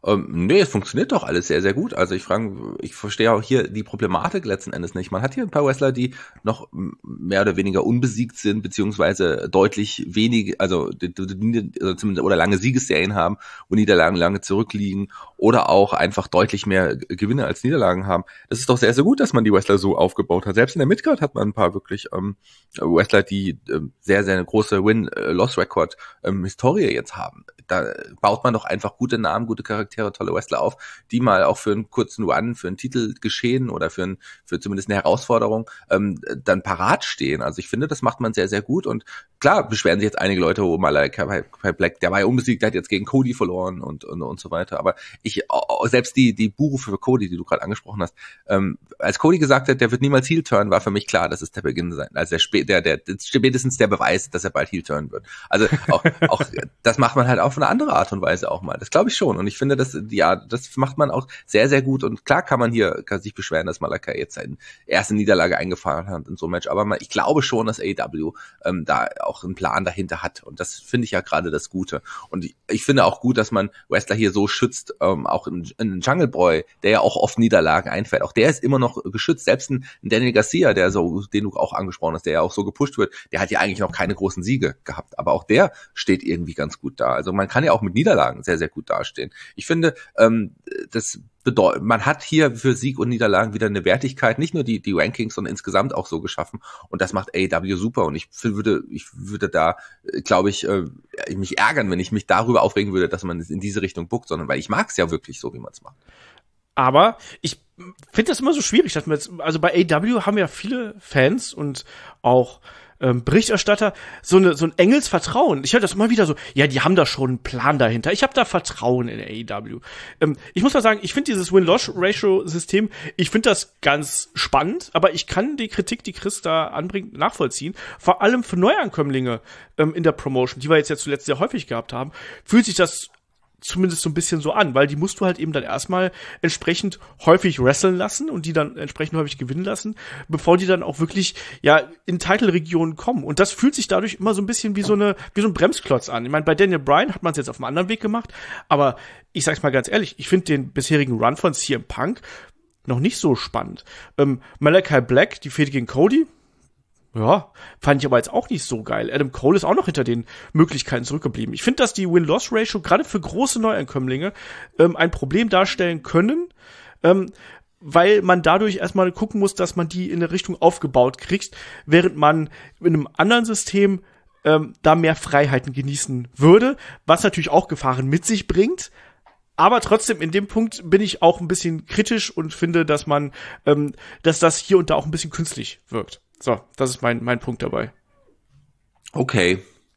Ähm, nee, es funktioniert doch alles sehr, sehr gut. Also ich frage, ich verstehe auch hier die Problematik letzten Endes nicht. Man hat hier ein paar Wrestler, die noch mehr oder weniger unbesiegt sind, beziehungsweise deutlich wenig, also, also zumindest oder lange Siegesserien haben, wo Niederlagen lange zurückliegen oder auch einfach deutlich mehr Gewinne als Niederlagen haben. Das ist doch sehr, sehr gut, dass man die Wrestler so aufgebaut hat. Selbst in der Midcard hat man ein paar wirklich ähm, Wrestler, die ähm, sehr, sehr eine große Win-Loss-Record ähm, Historie jetzt haben. Da baut man doch einfach gute Namen, gute Charaktere, tolle Wrestler auf, die mal auch für einen kurzen Run, für einen Titel geschehen oder für, ein, für zumindest eine Herausforderung ähm, dann parat stehen. Also ich finde, das macht man sehr, sehr gut. Und klar beschweren sich jetzt einige Leute, oh, Malakai Black, der war ja unbesiegt, der hat jetzt gegen Cody verloren und und, und so weiter. Aber ich, selbst die die Buhrufe für Cody, die du gerade angesprochen hast, ähm, als Cody gesagt hat, der wird niemals Heel turn, war für mich klar, dass es der Beginn sein. Also der, der, der, der spätestens der Beweis, dass er bald Heel turn wird. Also auch, auch das macht man halt auf eine andere Art und Weise auch mal. Das glaube ich schon. Und ich finde, das, ja, das macht man auch sehr, sehr gut. Und klar kann man hier kann sich beschweren, dass Malakai jetzt seine erste Niederlage eingefahren hat in so einem Match. Aber man, ich glaube schon, dass A E W ähm, da auch einen Plan dahinter hat. Und das finde ich ja gerade das Gute. Und ich, ich finde auch gut, dass man Wrestler hier so schützt, ähm, auch in, in Jungle Boy, der ja auch oft Niederlagen einfährt. Auch der ist immer noch geschützt. Selbst ein Daniel Garcia, der so, den du auch angesprochen hast, der ja auch so gepusht wird, der hat ja eigentlich noch keine großen Siege gehabt. Aber auch der steht irgendwie ganz gut da. Also man kann ja auch mit Niederlagen sehr, sehr gut dastehen. Ich finde, ähm, das bedeutet, man hat hier für Sieg und Niederlagen wieder eine Wertigkeit, nicht nur die die Rankings, sondern insgesamt auch so geschaffen. Und das macht A E W super. Und ich würde, ich würde da, glaube ich, äh, mich ärgern, wenn ich mich darüber aufregen würde, dass man es in diese Richtung bookt, sondern weil ich mag es ja wirklich so, wie man es macht. Aber ich finde das immer so schwierig, dass man jetzt, also bei A E W haben ja viele Fans und auch ähm, Berichterstatter so eine so ein Engelsvertrauen. Ich höre das immer wieder so, ja, die haben da schon einen Plan dahinter. Ich habe da Vertrauen in A E W. Ähm, ich muss mal sagen, ich finde dieses Win-Loss-Ratio-System, ich finde das ganz spannend, aber ich kann die Kritik, die Chris da anbringt, nachvollziehen. Vor allem für Neuankömmlinge ähm, in der Promotion, die wir jetzt ja zuletzt sehr häufig gehabt haben, fühlt sich das zumindest so ein bisschen so an, weil die musst du halt eben dann erstmal entsprechend häufig wresteln lassen und die dann entsprechend häufig gewinnen lassen, bevor die dann auch wirklich, ja, in Title-Regionen kommen. Und das fühlt sich dadurch immer so ein bisschen wie so eine, wie so ein Bremsklotz an. Ich meine, bei Daniel Bryan hat man es jetzt auf einem anderen Weg gemacht, aber ich sag's mal ganz ehrlich, ich finde den bisherigen Run von C M Punk noch nicht so spannend. Ähm, Malakai Black, die Fehde gegen Cody, ja, fand ich aber jetzt auch nicht so geil. Adam Cole ist auch noch hinter den Möglichkeiten zurückgeblieben. Ich finde, dass die Win-Loss-Ratio gerade für große Neuankömmlinge ähm, ein Problem darstellen können, ähm, weil man dadurch erstmal gucken muss, dass man die in eine Richtung aufgebaut kriegt, während man in einem anderen System ähm, da mehr Freiheiten genießen würde, was natürlich auch Gefahren mit sich bringt. Aber trotzdem, in dem Punkt bin ich auch ein bisschen kritisch und finde, dass man, ähm, dass das hier und da auch ein bisschen künstlich wirkt. So, das ist mein mein Punkt dabei. Okay.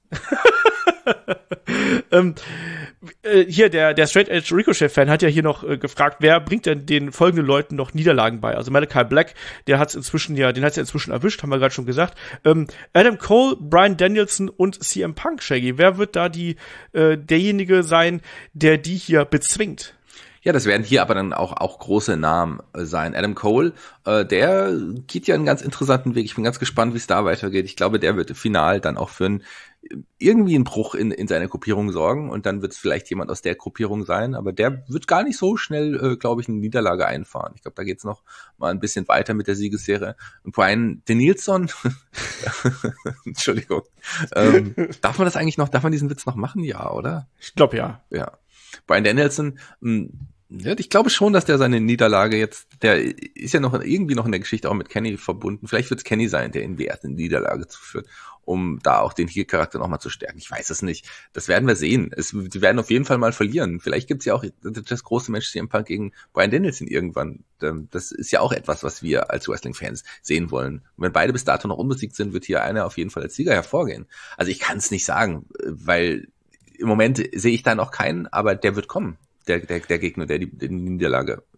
ähm, äh, hier, der der Straight Edge Ricochet-Fan hat ja hier noch äh, gefragt, wer bringt denn den folgenden Leuten noch Niederlagen bei? Also Malakai Black, der hat's inzwischen ja, den hat's ja inzwischen erwischt, haben wir gerade schon gesagt. Ähm, Adam Cole, Bryan Danielson und C M Punk, Shaggy. Wer wird da die äh, derjenige sein, der die hier bezwingt? Ja, das werden hier aber dann auch auch große Namen äh, sein. Adam Cole, äh, der geht ja einen ganz interessanten Weg. Ich bin ganz gespannt, wie es da weitergeht. Ich glaube, der wird final dann auch für einen, irgendwie einen Bruch in in seiner Gruppierung sorgen und dann wird es vielleicht jemand aus der Gruppierung sein, aber der wird gar nicht so schnell, äh, glaube ich, eine Niederlage einfahren. Ich glaube, da geht's noch mal ein bisschen weiter mit der Siegesserie. Und Bryan Danielson, Entschuldigung, ähm, darf man das eigentlich noch, darf man diesen Witz noch machen? Ja, oder? Ich glaube ja. Ja. Bryan Danielson, mh, ja, ich glaube schon, dass der seine Niederlage jetzt, der ist ja noch irgendwie noch in der Geschichte auch mit Kenny verbunden. Vielleicht wird es Kenny sein, der ihn die erste Niederlage zuführt, um da auch den Heel-Charakter nochmal zu stärken. Ich weiß es nicht. Das werden wir sehen. Es, die werden auf jeden Fall mal verlieren. Vielleicht gibt's ja auch das große Match C M Punk gegen Bryan Danielson irgendwann. Das ist ja auch etwas, was wir als Wrestling-Fans sehen wollen. Und wenn beide bis dato noch unbesiegt sind, wird hier einer auf jeden Fall als Sieger hervorgehen. Also ich kann es nicht sagen, weil im Moment sehe ich da noch keinen, aber der wird kommen. Der, der, der Gegner, der die, die Niederlage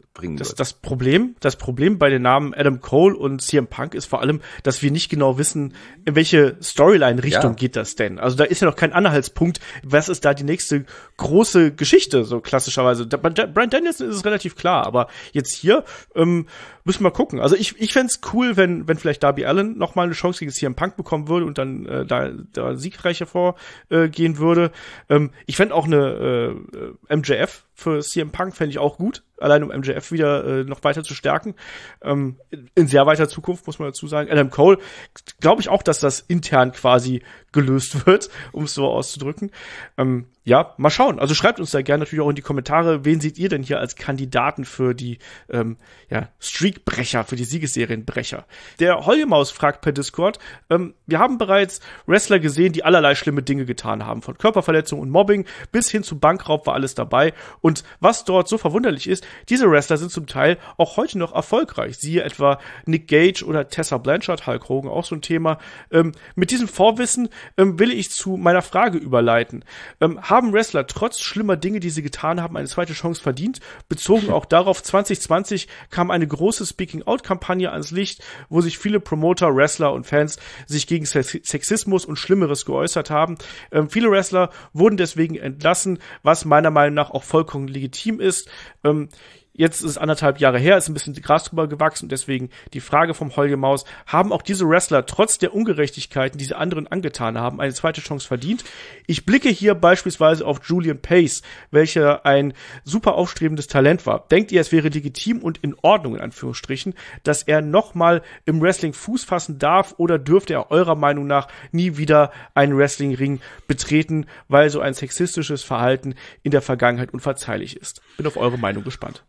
bringen das, wird. Das Problem, das Problem bei den Namen Adam Cole und C M Punk ist vor allem, dass wir nicht genau wissen, in welche Storyline-Richtung Ja. geht das denn. Also da ist ja noch kein Anhaltspunkt, was ist da die nächste große Geschichte, so klassischerweise. Da, bei Bryan Danielson ist es relativ klar, aber jetzt hier ähm, müssen wir gucken. Also ich, ich fänd's cool, wenn, wenn vielleicht Darby Allin noch mal eine Chance gegen C M Punk bekommen würde und dann äh, da, da siegreich hervorgehen äh, gehen würde. Ähm, ich fänd auch eine äh, M J F für C M Punk fände ich auch gut, allein um M J F wieder äh, noch weiter zu stärken. Ähm, in sehr weiter Zukunft, muss man dazu sagen. Adam Cole, glaube ich auch, dass das intern quasi gelöst wird, um es so auszudrücken. Ähm, ja, mal schauen. Also schreibt uns da gerne natürlich auch in die Kommentare, wen seht ihr denn hier als Kandidaten für die ähm, ja, Streakbrecher, für die Siegesserienbrecher. Der Hollemaus fragt per Discord, ähm, wir haben bereits Wrestler gesehen, die allerlei schlimme Dinge getan haben. Von Körperverletzung und Mobbing bis hin zu Bankraub war alles dabei. Und was dort so verwunderlich ist, diese Wrestler sind zum Teil auch heute noch erfolgreich. Siehe etwa Nick Gage oder Tessa Blanchard, Hulk Hogan, auch so ein Thema. Ähm, mit diesem Vorwissen ähm, will ich zu meiner Frage überleiten. Ähm, haben Wrestler trotz schlimmer Dinge, die sie getan haben, eine zweite Chance verdient? Bezogen auch darauf, zwanzig zwanzig kam eine große Speaking-Out-Kampagne ans Licht, wo sich viele Promoter, Wrestler und Fans sich gegen Sexismus und Schlimmeres geäußert haben. Ähm, viele Wrestler wurden deswegen entlassen, was meiner Meinung nach auch vollkommen legitim ist. Ähm, Jetzt ist es anderthalb Jahre her, ist ein bisschen Gras drüber gewachsen und deswegen die Frage vom Hollemaus, haben auch diese Wrestler trotz der Ungerechtigkeiten, die sie anderen angetan haben, eine zweite Chance verdient? Ich blicke hier beispielsweise auf Julian Pace, welcher ein super aufstrebendes Talent war. Denkt ihr, es wäre legitim und in Ordnung, in Anführungsstrichen, dass er nochmal im Wrestling Fuß fassen darf oder dürfte er eurer Meinung nach nie wieder einen Wrestlingring betreten, weil so ein sexistisches Verhalten in der Vergangenheit unverzeihlich ist? Bin auf eure Meinung gespannt.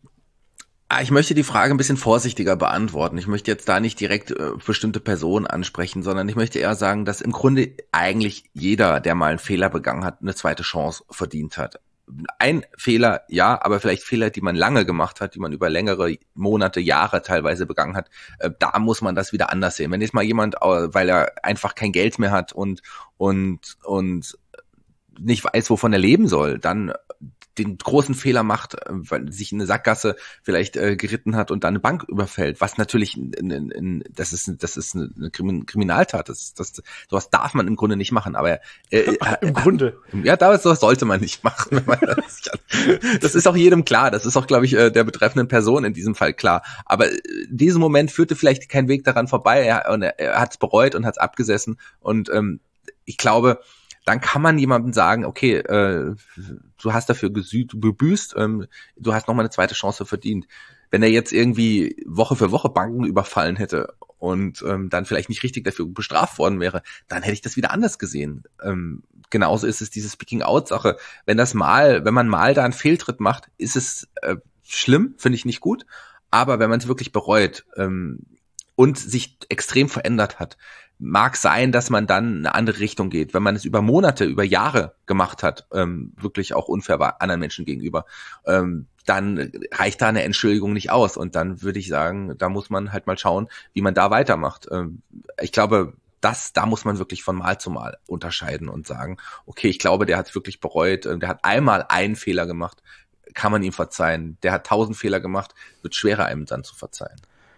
Ich möchte die Frage ein bisschen vorsichtiger beantworten. Ich möchte jetzt da nicht direkt äh, bestimmte Personen ansprechen, sondern ich möchte eher sagen, dass im Grunde eigentlich jeder, der mal einen Fehler begangen hat, eine zweite Chance verdient hat. Ein Fehler, ja, aber vielleicht Fehler, die man lange gemacht hat, die man über längere Monate, Jahre teilweise begangen hat, äh, da muss man das wieder anders sehen. Wenn jetzt mal jemand, äh, weil er einfach kein Geld mehr hat und und und nicht weiß, wovon er leben soll, dann den großen Fehler macht, weil sich in eine Sackgasse vielleicht äh, geritten hat und dann eine Bank überfällt, was natürlich in, in, in, das ist das ist eine Kriminaltat, das das sowas darf man im Grunde nicht machen, aber äh, im Grunde ja, das sollte man nicht machen, wenn man das sich an. Das ist auch jedem klar, das ist auch, glaube ich, der betreffenden Person in diesem Fall klar, aber in diesem Moment führte vielleicht kein Weg daran vorbei, er, er, er hat es bereut und hat es abgesessen und ähm, ich glaube, dann kann man jemandem sagen, okay, äh, du hast dafür gesüht, gebüßt, ähm, du hast nochmal eine zweite Chance verdient. Wenn er jetzt irgendwie Woche für Woche Banken überfallen hätte und ähm, dann vielleicht nicht richtig dafür bestraft worden wäre, dann hätte ich das wieder anders gesehen. Ähm, genauso ist es diese Speaking-Out-Sache. Wenn das mal, wenn man mal da einen Fehltritt macht, ist es äh, schlimm, finde ich nicht gut. Aber wenn man es wirklich bereut ähm, und sich extrem verändert hat, mag sein, dass man dann eine andere Richtung geht. Wenn man es über Monate, über Jahre gemacht hat, ähm, wirklich auch unfair war anderen Menschen gegenüber, ähm, dann reicht da eine Entschuldigung nicht aus. Und dann würde ich sagen, da muss man halt mal schauen, wie man da weitermacht. Ähm, ich glaube, das, da muss man wirklich von Mal zu Mal unterscheiden und sagen, okay, ich glaube, der hat es wirklich bereut, der hat einmal einen Fehler gemacht, kann man ihm verzeihen. Der hat tausend Fehler gemacht, wird schwerer, einem dann zu verzeihen.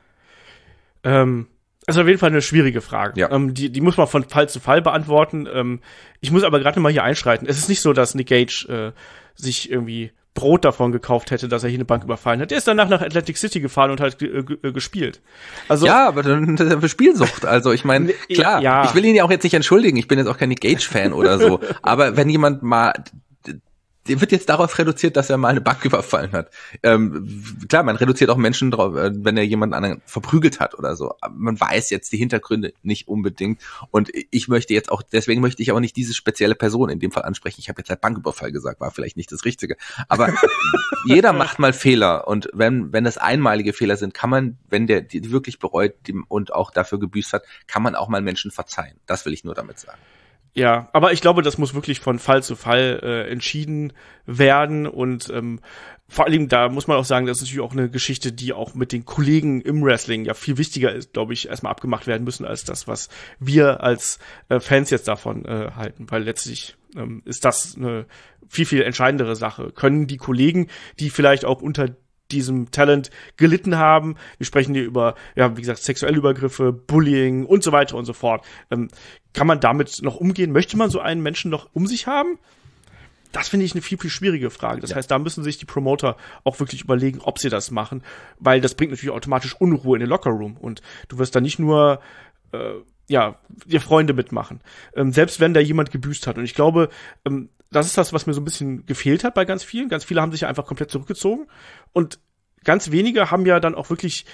Ähm Also auf jeden Fall eine schwierige Frage. Ja. Ähm, die, die muss man von Fall zu Fall beantworten. Ähm, ich muss aber gerade mal hier einschreiten. Es ist nicht so, dass Nick Gage äh, sich irgendwie Brot davon gekauft hätte, dass er hier eine Bank überfallen hat. Der ist danach nach Atlantic City gefahren und hat äh, g- gespielt. Also ja, aber dann das ist für Spielsucht. Also ich meine, klar, ja. ich will ihn ja auch jetzt nicht entschuldigen. Ich bin jetzt auch kein Nick Gage-Fan oder so. Aber wenn jemand mal der wird jetzt darauf reduziert, dass er mal eine Bank überfallen hat. Ähm, klar, man reduziert auch Menschen drauf, wenn er jemanden anderen verprügelt hat oder so. Aber man weiß jetzt die Hintergründe nicht unbedingt. Und ich möchte jetzt auch, deswegen möchte ich auch nicht diese spezielle Person in dem Fall ansprechen. Ich habe jetzt halt Banküberfall gesagt, war vielleicht nicht das Richtige. Aber jeder macht mal Fehler. Und wenn wenn das einmalige Fehler sind, kann man, wenn der die wirklich bereut und auch dafür gebüßt hat, kann man auch mal Menschen verzeihen. Das will ich nur damit sagen. Ja, aber ich glaube, das muss wirklich von Fall zu Fall äh, entschieden werden und ähm, vor allem da muss man auch sagen, das ist natürlich auch eine Geschichte, die auch mit den Kollegen im Wrestling ja viel wichtiger ist, glaube ich, erstmal abgemacht werden müssen, als das, was wir als äh, Fans jetzt davon äh, halten, weil letztlich ähm, ist das eine viel, viel entscheidendere Sache. Können die Kollegen, die vielleicht auch unter diesem Talent gelitten haben. Wir sprechen hier über, ja, wie gesagt, sexuelle Übergriffe, Bullying und so weiter und so fort. Ähm, kann man damit noch umgehen? Möchte man so einen Menschen noch um sich haben? Das finde ich eine viel, viel schwierige Frage. Das ja. heißt, da müssen sich die Promoter auch wirklich überlegen, ob sie das machen, weil das bringt natürlich automatisch Unruhe in den Lockerroom und du wirst da nicht nur äh, ja, dir Freunde mitmachen. Ähm, selbst wenn da jemand gebüßt hat. Und ich glaube, ähm, das ist das, was mir so ein bisschen gefehlt hat bei ganz vielen. Ganz viele haben sich ja einfach komplett zurückgezogen. Und ganz wenige haben ja dann auch wirklich,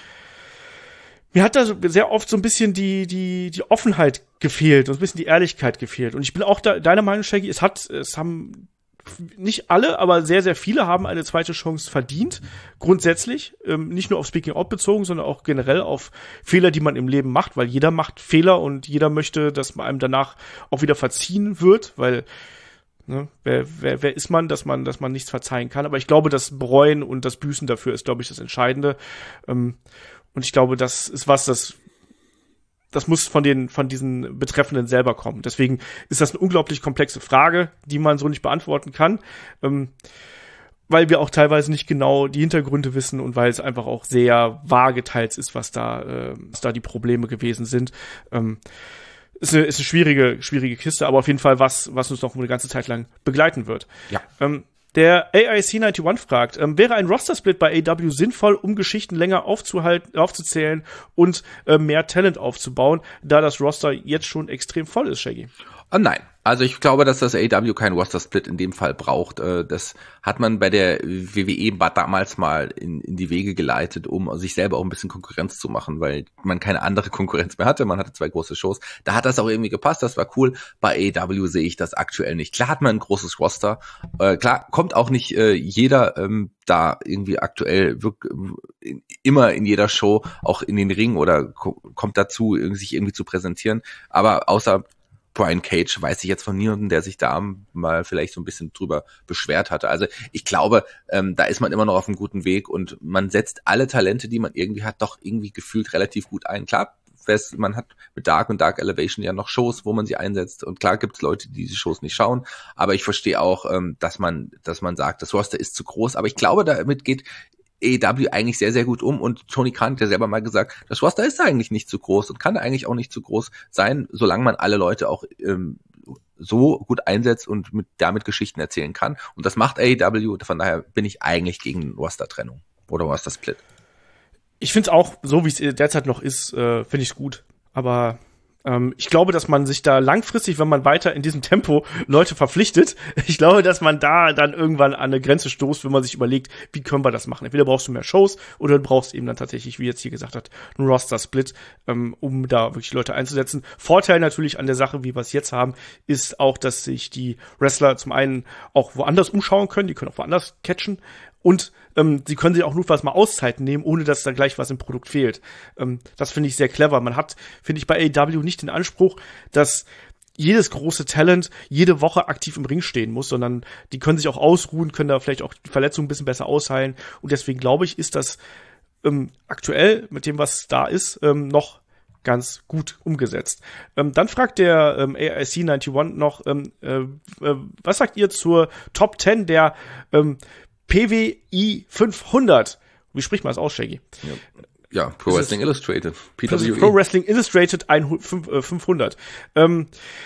mir hat da so sehr oft so ein bisschen die, die, die Offenheit gefehlt und so ein bisschen die Ehrlichkeit gefehlt. Und ich bin auch da, deiner Meinung, Shaggy, es hat, es haben nicht alle, aber sehr, sehr viele haben eine zweite Chance verdient, grundsätzlich, ähm, nicht nur auf Speaking Out bezogen, sondern auch generell auf Fehler, die man im Leben macht, weil jeder macht Fehler und jeder möchte, dass man einem danach auch wieder verziehen wird, weil ne, wer, wer, wer ist man, dass man, dass man nichts verzeihen kann, aber ich glaube, das Bereuen und das Büßen dafür ist, glaube ich, das Entscheidende, ähm, und ich glaube, das ist was, das Das muss von den, von diesen Betreffenden selber kommen. Deswegen ist das eine unglaublich komplexe Frage, die man so nicht beantworten kann, ähm, weil wir auch teilweise nicht genau die Hintergründe wissen und weil es einfach auch sehr vage teils ist, was da, äh, was da die Probleme gewesen sind. Ähm, ist eine, ist eine schwierige, schwierige Kiste, aber auf jeden Fall was, was uns noch eine ganze Zeit lang begleiten wird. Ja. Ähm, Der A I C einundneunzig fragt, ähm, wäre ein Roster-Split bei A E W sinnvoll, um Geschichten länger aufzuhalten, aufzuzählen und äh, mehr Talent aufzubauen, da das Roster jetzt schon extrem voll ist, Shaggy? Oh nein, also ich glaube, dass das A E W keinen Roster-Split in dem Fall braucht. Das hat man bei der W W E damals mal in, in die Wege geleitet, um sich selber auch ein bisschen Konkurrenz zu machen, weil man keine andere Konkurrenz mehr hatte. Man hatte zwei große Shows. Da hat das auch irgendwie gepasst, das war cool. Bei A E W sehe ich das aktuell nicht. Klar hat man ein großes Roster. Äh, klar kommt auch nicht äh, jeder ähm, da irgendwie aktuell wirklich, in, immer in jeder Show auch in den Ring oder ko- kommt dazu, sich irgendwie zu präsentieren. Aber außer Brian Cage weiß ich jetzt von niemandem, der sich da mal vielleicht so ein bisschen drüber beschwert hatte. Also ich glaube, ähm, da ist man immer noch auf einem guten Weg und man setzt alle Talente, die man irgendwie hat, doch irgendwie gefühlt relativ gut ein. Klar, man hat mit Dark und Dark Elevation ja noch Shows, wo man sie einsetzt und klar gibt's Leute, die diese Shows nicht schauen, aber ich verstehe auch, ähm, dass man, dass man sagt, das Roster ist zu groß, aber ich glaube, damit geht A E W eigentlich sehr, sehr gut um und Tony Khan hat ja selber mal gesagt, das Roster ist eigentlich nicht zu groß und kann eigentlich auch nicht zu groß sein, solange man alle Leute auch ähm, so gut einsetzt und mit damit Geschichten erzählen kann und das macht A E W, von daher bin ich eigentlich gegen Roster-Trennung oder Roster-Split. Ich finde es auch, so wie es derzeit noch ist, äh, finde ich es gut, aber Ähm, ich glaube, dass man sich da langfristig, wenn man weiter in diesem Tempo Leute verpflichtet, ich glaube, dass man da dann irgendwann an eine Grenze stoßt, wenn man sich überlegt, wie können wir das machen? Entweder brauchst du mehr Shows oder du brauchst eben dann tatsächlich, wie jetzt hier gesagt hat, einen Roster-Split, ähm, um da wirklich Leute einzusetzen. Vorteil natürlich an der Sache, wie wir es jetzt haben, ist auch, dass sich die Wrestler zum einen auch woanders umschauen können, die können auch woanders catchen. Und ähm, sie können sich auch notfalls mal Auszeiten nehmen, ohne dass da gleich was im Produkt fehlt. Ähm, das finde ich sehr clever. Man hat, finde ich, bei A E W nicht den Anspruch, dass jedes große Talent jede Woche aktiv im Ring stehen muss, sondern die können sich auch ausruhen, können da vielleicht auch die Verletzungen ein bisschen besser ausheilen. Und deswegen glaube ich, ist das ähm, aktuell mit dem, was da ist, ähm, noch ganz gut umgesetzt. Ähm, dann fragt der ähm, A I C einundneunzig noch, ähm, äh, äh, was sagt ihr zur Top zehn der ähm, P W I fünfhundert? Wie spricht man das aus, Shaggy? Ja, ja Pro Wrestling Illustrated. P W I. Pro Wrestling Illustrated fünfhundert. Ähm,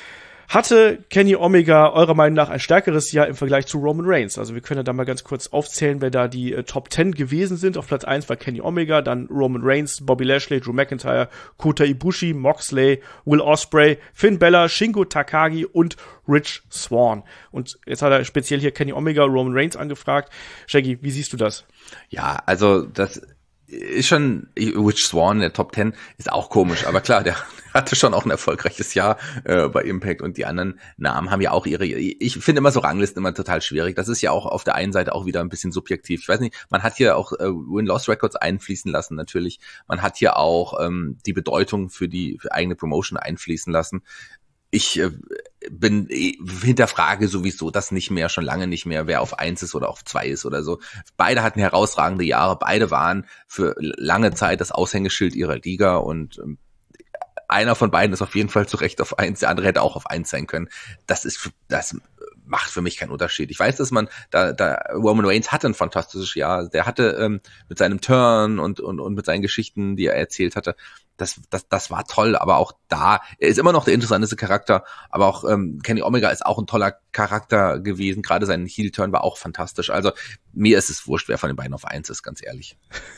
hatte Kenny Omega eurer Meinung nach ein stärkeres Jahr im Vergleich zu Roman Reigns? Also wir können ja da mal ganz kurz aufzählen, wer da die äh, Top zehn gewesen sind. Auf Platz eins war Kenny Omega, dann Roman Reigns, Bobby Lashley, Drew McIntyre, Kota Ibushi, Moxley, Will Ospreay, Finn Balor, Shingo Takagi und Rich Swann. Und jetzt hat er speziell hier Kenny Omega, Roman Reigns angefragt. Shaggy, wie siehst du das? Ja, also das ist schon, Rich Swann in der Top zehn ist auch komisch, aber klar, der hatte schon auch ein erfolgreiches Jahr äh, bei Impact und die anderen Namen haben ja auch ihre, ich finde immer so Ranglisten immer total schwierig, das ist ja auch auf der einen Seite auch wieder ein bisschen subjektiv, ich weiß nicht, man hat hier auch äh, Win-Loss-Records einfließen lassen natürlich, man hat hier auch ähm, die Bedeutung für die für eigene Promotion einfließen lassen. Ich äh, bin äh, hinterfrage sowieso das nicht mehr, schon lange nicht mehr, wer auf eins ist oder auf zwei ist oder so. Beide hatten herausragende Jahre, beide waren für lange Zeit das Aushängeschild ihrer Liga und ähm, einer von beiden ist auf jeden Fall zu Recht auf eins, der andere hätte auch auf eins sein können. Das ist, das macht für mich keinen Unterschied. Ich weiß, dass man, da, da Roman Reigns hatte ein fantastisches Jahr. Der hatte ähm, mit seinem Turn und, und, und mit seinen Geschichten, die er erzählt hatte, das, das, das war toll, aber auch da, er ist immer noch der interessanteste Charakter, aber auch ähm, Kenny Omega ist auch ein toller Charakter gewesen, gerade sein Heel-Turn war auch fantastisch, also mir ist es wurscht, wer von den beiden auf eins ist, ganz ehrlich.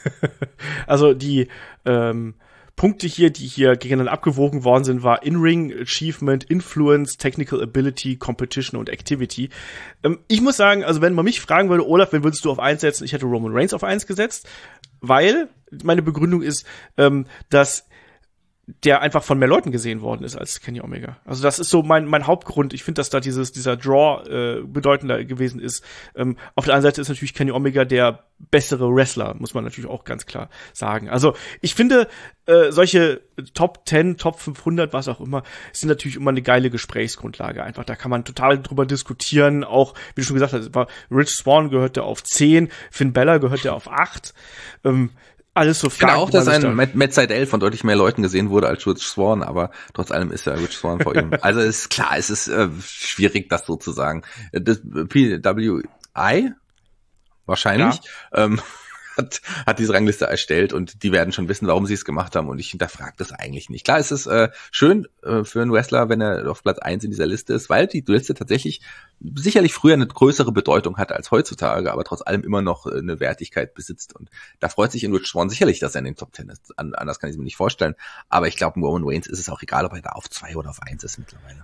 Also die ähm, Punkte hier, die hier gegeneinander abgewogen worden sind, war In-Ring, Achievement, Influence, Technical Ability, Competition und Activity. Ähm, ich muss sagen, also wenn man mich fragen würde, Olaf, wen würdest du auf eins setzen? Ich hätte Roman Reigns auf eins gesetzt, weil meine Begründung ist, ähm, dass der einfach von mehr Leuten gesehen worden ist als Kenny Omega. Also das ist so mein mein Hauptgrund. Ich finde, dass da dieses dieser Draw äh, bedeutender gewesen ist. Ähm, auf der anderen Seite ist natürlich Kenny Omega der bessere Wrestler, muss man natürlich auch ganz klar sagen. Also ich finde, äh, solche Top zehn, Top fünfhundert, was auch immer, sind natürlich immer eine geile Gesprächsgrundlage. Einfach, da kann man total drüber diskutieren. Auch, wie du schon gesagt hast, war Rich Swann gehört der auf zehn, Finn Balor gehört der auf acht. Ähm, Alles so Ich finde auch, dass ein da Matt, Matt Sydal von deutlich mehr Leuten gesehen wurde als Rich Swann, aber trotz allem ist ja Rich Swann vor ihm. Also ist klar, es ist äh, schwierig, das so zu sagen. Das P W I wahrscheinlich ja. ähm, hat, hat diese Rangliste erstellt und die werden schon wissen, warum sie es gemacht haben und ich hinterfrage das eigentlich nicht. Klar, es ist äh, schön äh, für einen Wrestler, wenn er auf Platz eins in dieser Liste ist, weil die Liste tatsächlich sicherlich früher eine größere Bedeutung hatte als heutzutage, aber trotz allem immer noch eine Wertigkeit besitzt und da freut sich in Rich Swann sicherlich, dass er in den Top Ten ist. An, anders kann ich es mir nicht vorstellen, aber ich glaube, Roman Reigns ist es auch egal, ob er da auf zwei oder auf eins ist mittlerweile.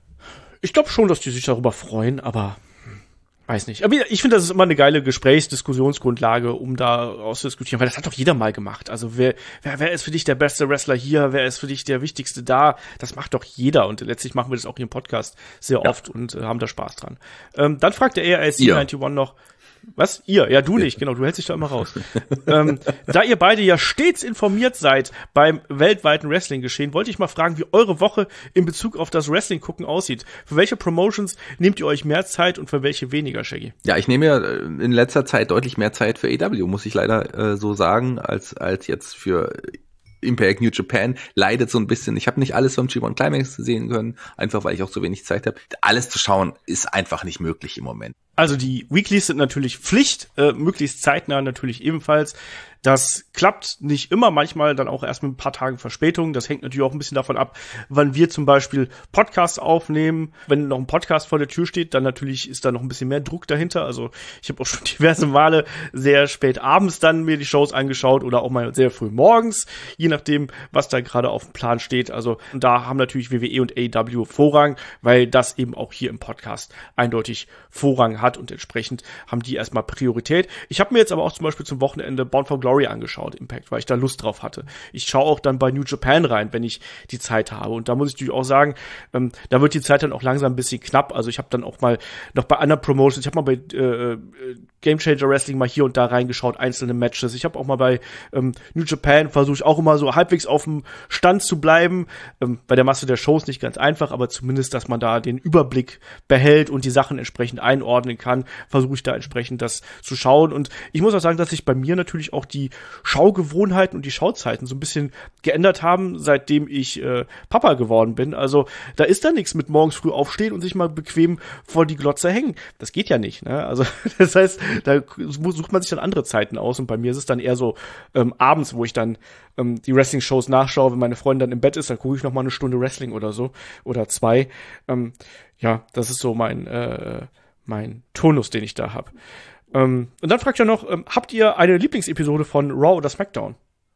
Ich glaube schon, dass die sich darüber freuen, aber weiß nicht. Aber ich finde, das ist immer eine geile Gesprächsdiskussionsgrundlage, um da auszudiskutieren, weil das hat doch jeder mal gemacht. Also wer, wer, wer ist für dich der beste Wrestler hier? Wer ist für dich der wichtigste da? Das macht doch jeder und letztlich machen wir das auch hier im Podcast sehr ja. oft und äh, haben da Spaß dran. Ähm, dann fragt der A R C einundneunzig noch, was? Ihr? Ja, du nicht, genau, du hältst dich da immer raus. ähm, da ihr beide ja stets informiert seid beim weltweiten Wrestling-Geschehen, wollte ich mal fragen, wie eure Woche in Bezug auf das Wrestling-Gucken aussieht. Für welche Promotions nehmt ihr euch mehr Zeit und für welche weniger, Shaggy? Ja, ich nehme ja in letzter Zeit deutlich mehr Zeit für A E W, muss ich leider äh, so sagen, als als jetzt für Impact New Japan. Leidet so ein bisschen. Ich habe nicht alles vom G eins Climax sehen können, einfach weil ich auch so wenig Zeit habe. Alles zu schauen ist einfach nicht möglich im Moment. Also die Weeklies sind natürlich Pflicht, äh, möglichst zeitnah natürlich ebenfalls. Das klappt nicht immer, manchmal dann auch erst mit ein paar Tagen Verspätung. Das hängt natürlich auch ein bisschen davon ab, wann wir zum Beispiel Podcasts aufnehmen. Wenn noch ein Podcast vor der Tür steht, dann natürlich ist da noch ein bisschen mehr Druck dahinter. Also ich habe auch schon diverse Male sehr spät abends dann mir die Shows angeschaut oder auch mal sehr früh morgens, je nachdem, was da gerade auf dem Plan steht. Also da haben natürlich W W E und A E W Vorrang, weil das eben auch hier im Podcast eindeutig Vorrang hat und entsprechend haben die erstmal Priorität. Ich habe mir jetzt aber auch zum Beispiel zum Wochenende Bound for Glory angeschaut, Impact, weil ich da Lust drauf hatte. Ich schaue auch dann bei New Japan rein, wenn ich die Zeit habe. Und da muss ich natürlich auch sagen, ähm, da wird die Zeit dann auch langsam ein bisschen knapp. Also ich habe dann auch mal noch bei anderen Promotions, ich habe mal bei äh, Game Changer Wrestling mal hier und da reingeschaut, einzelne Matches. Ich habe auch mal bei ähm, New Japan versuche ich auch immer so halbwegs auf dem Stand zu bleiben. Ähm, bei der Masse der Shows nicht ganz einfach, aber zumindest, dass man da den Überblick behält und die Sachen entsprechend einordnen kann, versuche ich da entsprechend das zu schauen. Und ich muss auch sagen, dass sich bei mir natürlich auch die Schaugewohnheiten und die Schauzeiten so ein bisschen geändert haben, seitdem ich äh, Papa geworden bin. Also da ist da nichts mit morgens früh aufstehen und sich mal bequem vor die Glotze hängen. Das geht ja nicht, ne? Also das heißt, da sucht man sich dann andere Zeiten aus und bei mir ist es dann eher so ähm, abends, wo ich dann ähm, die Wrestling-Shows nachschaue, wenn meine Freundin dann im Bett ist, dann gucke ich noch mal eine Stunde Wrestling oder so oder zwei. Ähm, ja, das ist so mein äh, mein Tonus, den ich da habe. Ähm, und dann fragt er noch, ähm, habt ihr eine Lieblingsepisode von Raw oder SmackDown?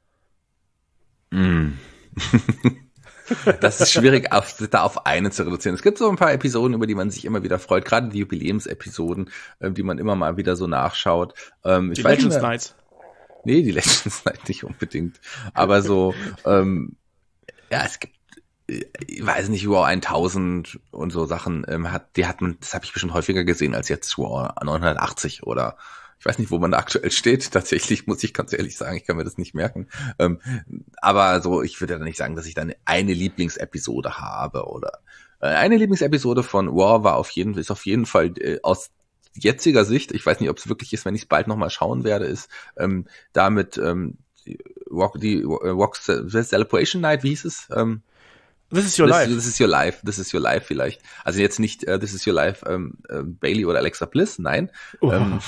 Mm. Das ist schwierig, auf, da auf eine zu reduzieren. Es gibt so ein paar Episoden, über die man sich immer wieder freut, gerade die Jubiläumsepisoden, äh, die man immer mal wieder so nachschaut. Ähm, ich die weiß Legends nicht, Nights. Nee, die Legends Nights nicht unbedingt. Aber so, ähm, ja, es gibt ich weiß nicht, Raw tausend und so Sachen, ähm, hat, die hat man, das habe ich bestimmt häufiger gesehen als jetzt Raw neunhundertachtzig oder ich weiß nicht, wo man da aktuell steht. Tatsächlich muss ich ganz ehrlich sagen, ich kann mir das nicht merken. Ähm, aber so, ich würde ja nicht sagen, dass ich dann eine Lieblingsepisode habe oder äh, eine Lieblingsepisode von Raw war auf jeden, ist auf jeden Fall äh, aus jetziger Sicht, ich weiß nicht, ob es wirklich ist, wenn ich es bald nochmal schauen werde, ist ähm, damit ähm, die Rock, die Rock Celebration Night, wie hieß es? Ähm, This is your this, life. This is your life. This is your life vielleicht. Also jetzt nicht uh, This is your life ähm, äh, Bailey oder Alexa Bliss, nein. Oh. Ähm,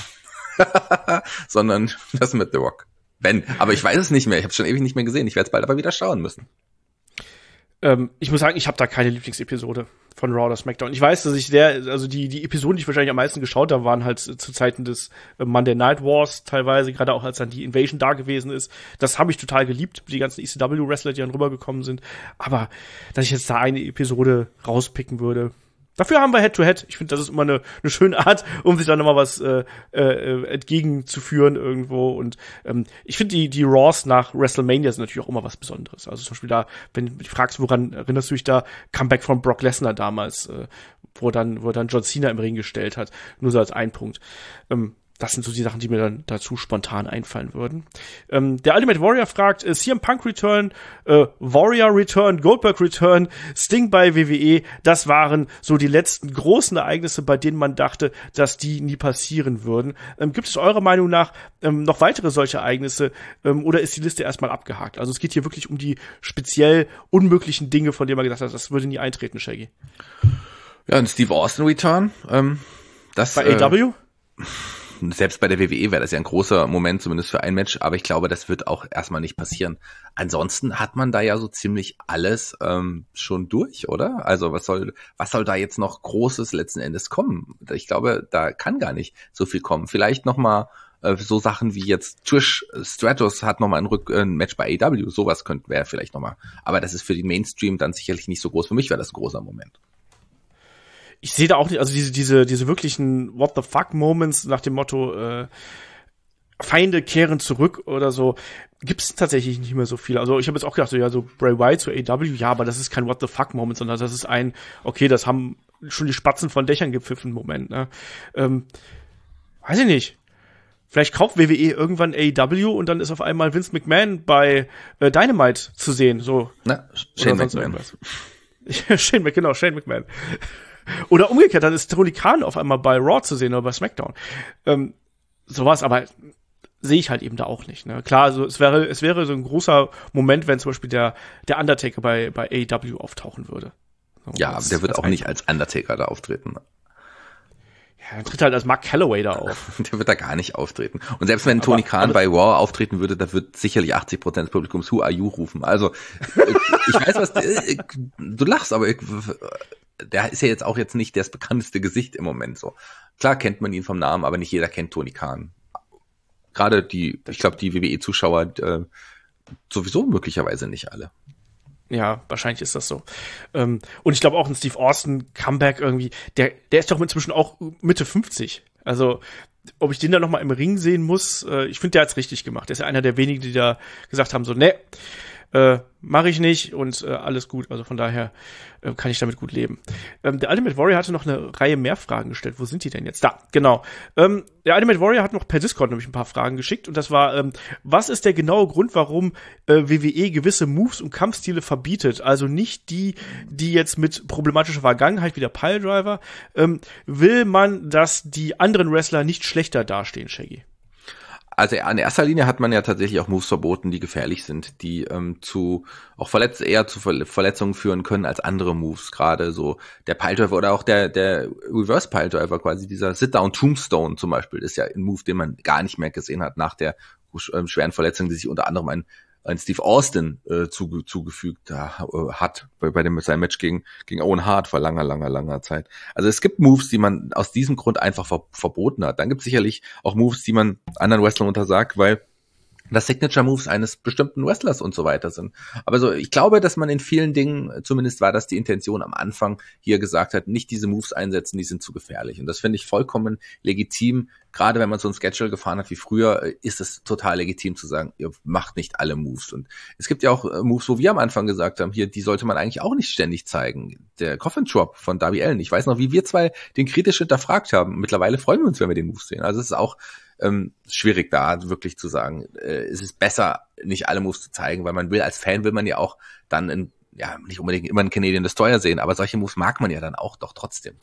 sondern das mit The Rock. Wenn, aber ich weiß es nicht mehr. Ich habe es schon ewig nicht mehr gesehen. Ich werde es bald aber wieder schauen müssen. Ähm, ich muss sagen, ich habe da keine Lieblingsepisode von Raw oder SmackDown. Ich weiß, dass ich der, also die die Episoden, die ich wahrscheinlich am meisten geschaut habe, waren halt zu Zeiten des äh, Monday Night Wars teilweise, gerade auch als dann die Invasion da gewesen ist. Das habe ich total geliebt, die ganzen E C W-Wrestler, die dann rübergekommen sind. Aber dass ich jetzt da eine Episode rauspicken würde, dafür haben wir Head-to-Head. Ich finde, das ist immer eine, eine schöne Art, um sich da nochmal was äh, äh, entgegenzuführen irgendwo. Und ähm, ich finde, die die Raws nach WrestleMania sind natürlich auch immer was Besonderes. Also zum Beispiel da, wenn du dich fragst, woran erinnerst du dich da? Comeback von Brock Lesnar damals, äh, wo dann wo dann John Cena im Ring gestellt hat. Nur so als ein Punkt. Ähm, Das sind so die Sachen, die mir dann dazu spontan einfallen würden. Ähm, der Ultimate Warrior fragt, äh, C M Punk Return, äh, Warrior Return, Goldberg Return, Sting bei W W E. Das waren so die letzten großen Ereignisse, bei denen man dachte, dass die nie passieren würden. Ähm, gibt es eurer Meinung nach ähm, noch weitere solche Ereignisse ähm, oder ist die Liste erstmal abgehakt? Also es geht hier wirklich um die speziell unmöglichen Dinge, von denen man gesagt hat, das würde nie eintreten, Shaggy. Ja, ein Steve Austin Return. Ähm, das, bei A E W? Äh, Selbst bei der W W E wäre das ja ein großer Moment, zumindest für ein Match, aber ich glaube, das wird auch erstmal nicht passieren. Ansonsten hat man da ja so ziemlich alles ähm, schon durch, oder? Also was soll was soll da jetzt noch Großes letzten Endes kommen? Ich glaube, da kann gar nicht so viel kommen. Vielleicht noch mal äh, so Sachen wie jetzt Trish Stratus hat noch mal ein, Rück, äh, ein Match bei A E W, sowas könnte wäre vielleicht noch mal. Aber das ist für den Mainstream dann sicherlich nicht so groß. Für mich wäre das ein großer Moment. Ich sehe da auch nicht, also diese, diese, diese wirklichen What the fuck Moments nach dem Motto, äh, Feinde kehren zurück oder so, gibt's tatsächlich nicht mehr so viel. Also ich habe jetzt auch gedacht, so, ja, so Bray Wyatt zu A E W, ja, aber das ist kein What the fuck Moment, sondern das ist ein, okay, das haben schon die Spatzen von Dächern gepfiffen Moment, ne? Ähm, weiß ich nicht. Vielleicht kauft W W E irgendwann A E W und dann ist auf einmal Vince McMahon bei äh, Dynamite zu sehen, so. Na, Shane McMahon. Shane McMahon, genau, Shane McMahon. Oder umgekehrt, dann ist Tony Khan auf einmal bei Raw zu sehen oder bei SmackDown. Ähm, sowas, aber sehe ich halt eben da auch nicht. Ne? Klar, also es wäre es wäre so ein großer Moment, wenn zum Beispiel der der Undertaker bei bei A E W auftauchen würde. So, ja, aber der wird auch nicht als Undertaker da auftreten. Ja, dann tritt halt als Mark Calloway da auf. Der wird da gar nicht auftreten. Und selbst wenn Tony aber, Khan aber bei Raw auftreten würde, da wird sicherlich achtzig Prozent des Publikums Who are you rufen. Also ich weiß was, du lachst, aber ich, der ist ja jetzt auch jetzt nicht das bekannteste Gesicht im Moment so. Klar kennt man ihn vom Namen, aber nicht jeder kennt Tony Khan. Gerade die, ich glaube, die W W E-Zuschauer äh, sowieso möglicherweise nicht alle. Ja, wahrscheinlich ist das so. Ähm, und ich glaube auch ein Steve Austin Comeback irgendwie, der der ist doch inzwischen auch Mitte fünfzig. Also ob ich den da noch mal im Ring sehen muss, äh, ich finde, der hat's richtig gemacht. Der ist ja einer der wenigen, die da gesagt haben so, ne, äh, mache ich nicht und äh, alles gut. Also von daher äh, kann ich damit gut leben. Ähm, der Ultimate Warrior hatte noch eine Reihe mehr Fragen gestellt. Wo sind die denn jetzt? Da, genau. Ähm, der Ultimate Warrior hat noch per Discord nämlich ein paar Fragen geschickt und das war, ähm, was ist der genaue Grund, warum äh, W W E gewisse Moves und Kampfstile verbietet? Also nicht die, die jetzt mit problematischer Vergangenheit wie der Piledriver. Ähm, will man, dass die anderen Wrestler nicht schlechter dastehen, Shaggy? Also in erster Linie hat man ja tatsächlich auch Moves verboten, die gefährlich sind, die ähm, zu auch verletz eher zu Verletzungen führen können als andere Moves, gerade so der Piledriver oder auch der der Reverse Piledriver, quasi dieser Sit-Down Tombstone zum Beispiel, ist ja ein Move, den man gar nicht mehr gesehen hat nach der äh, schweren Verletzung, die sich unter anderem ein ein Steve Austin äh, zuge, zugefügt äh, hat bei, bei dem seinem Match gegen gegen Owen Hart vor langer langer langer Zeit. Also es gibt Moves, die man aus diesem Grund einfach ver, verboten hat. Dann gibt es sicherlich auch Moves, die man anderen Wrestlern untersagt, weil das Signature Moves eines bestimmten Wrestlers und so weiter sind. Aber so, ich glaube, dass man in vielen Dingen, zumindest war das die Intention am Anfang, hier gesagt hat, nicht diese Moves einsetzen, die sind zu gefährlich. Und das finde ich vollkommen legitim. Gerade wenn man so ein Schedule gefahren hat wie früher, ist es total legitim zu sagen, ihr macht nicht alle Moves. Und es gibt ja auch Moves, wo wir am Anfang gesagt haben, hier, die sollte man eigentlich auch nicht ständig zeigen. Der Coffin Drop von Darby Allin. Ich weiß noch, wie wir zwei den kritisch hinterfragt haben. Mittlerweile freuen wir uns, wenn wir den Move sehen. Also es ist auch ähm, schwierig da wirklich zu sagen, äh, es ist besser, nicht alle Moves zu zeigen, weil man will, als Fan will man ja auch dann in, ja, nicht unbedingt immer einen Canadian Destroyer sehen, aber solche Moves mag man ja dann auch doch trotzdem.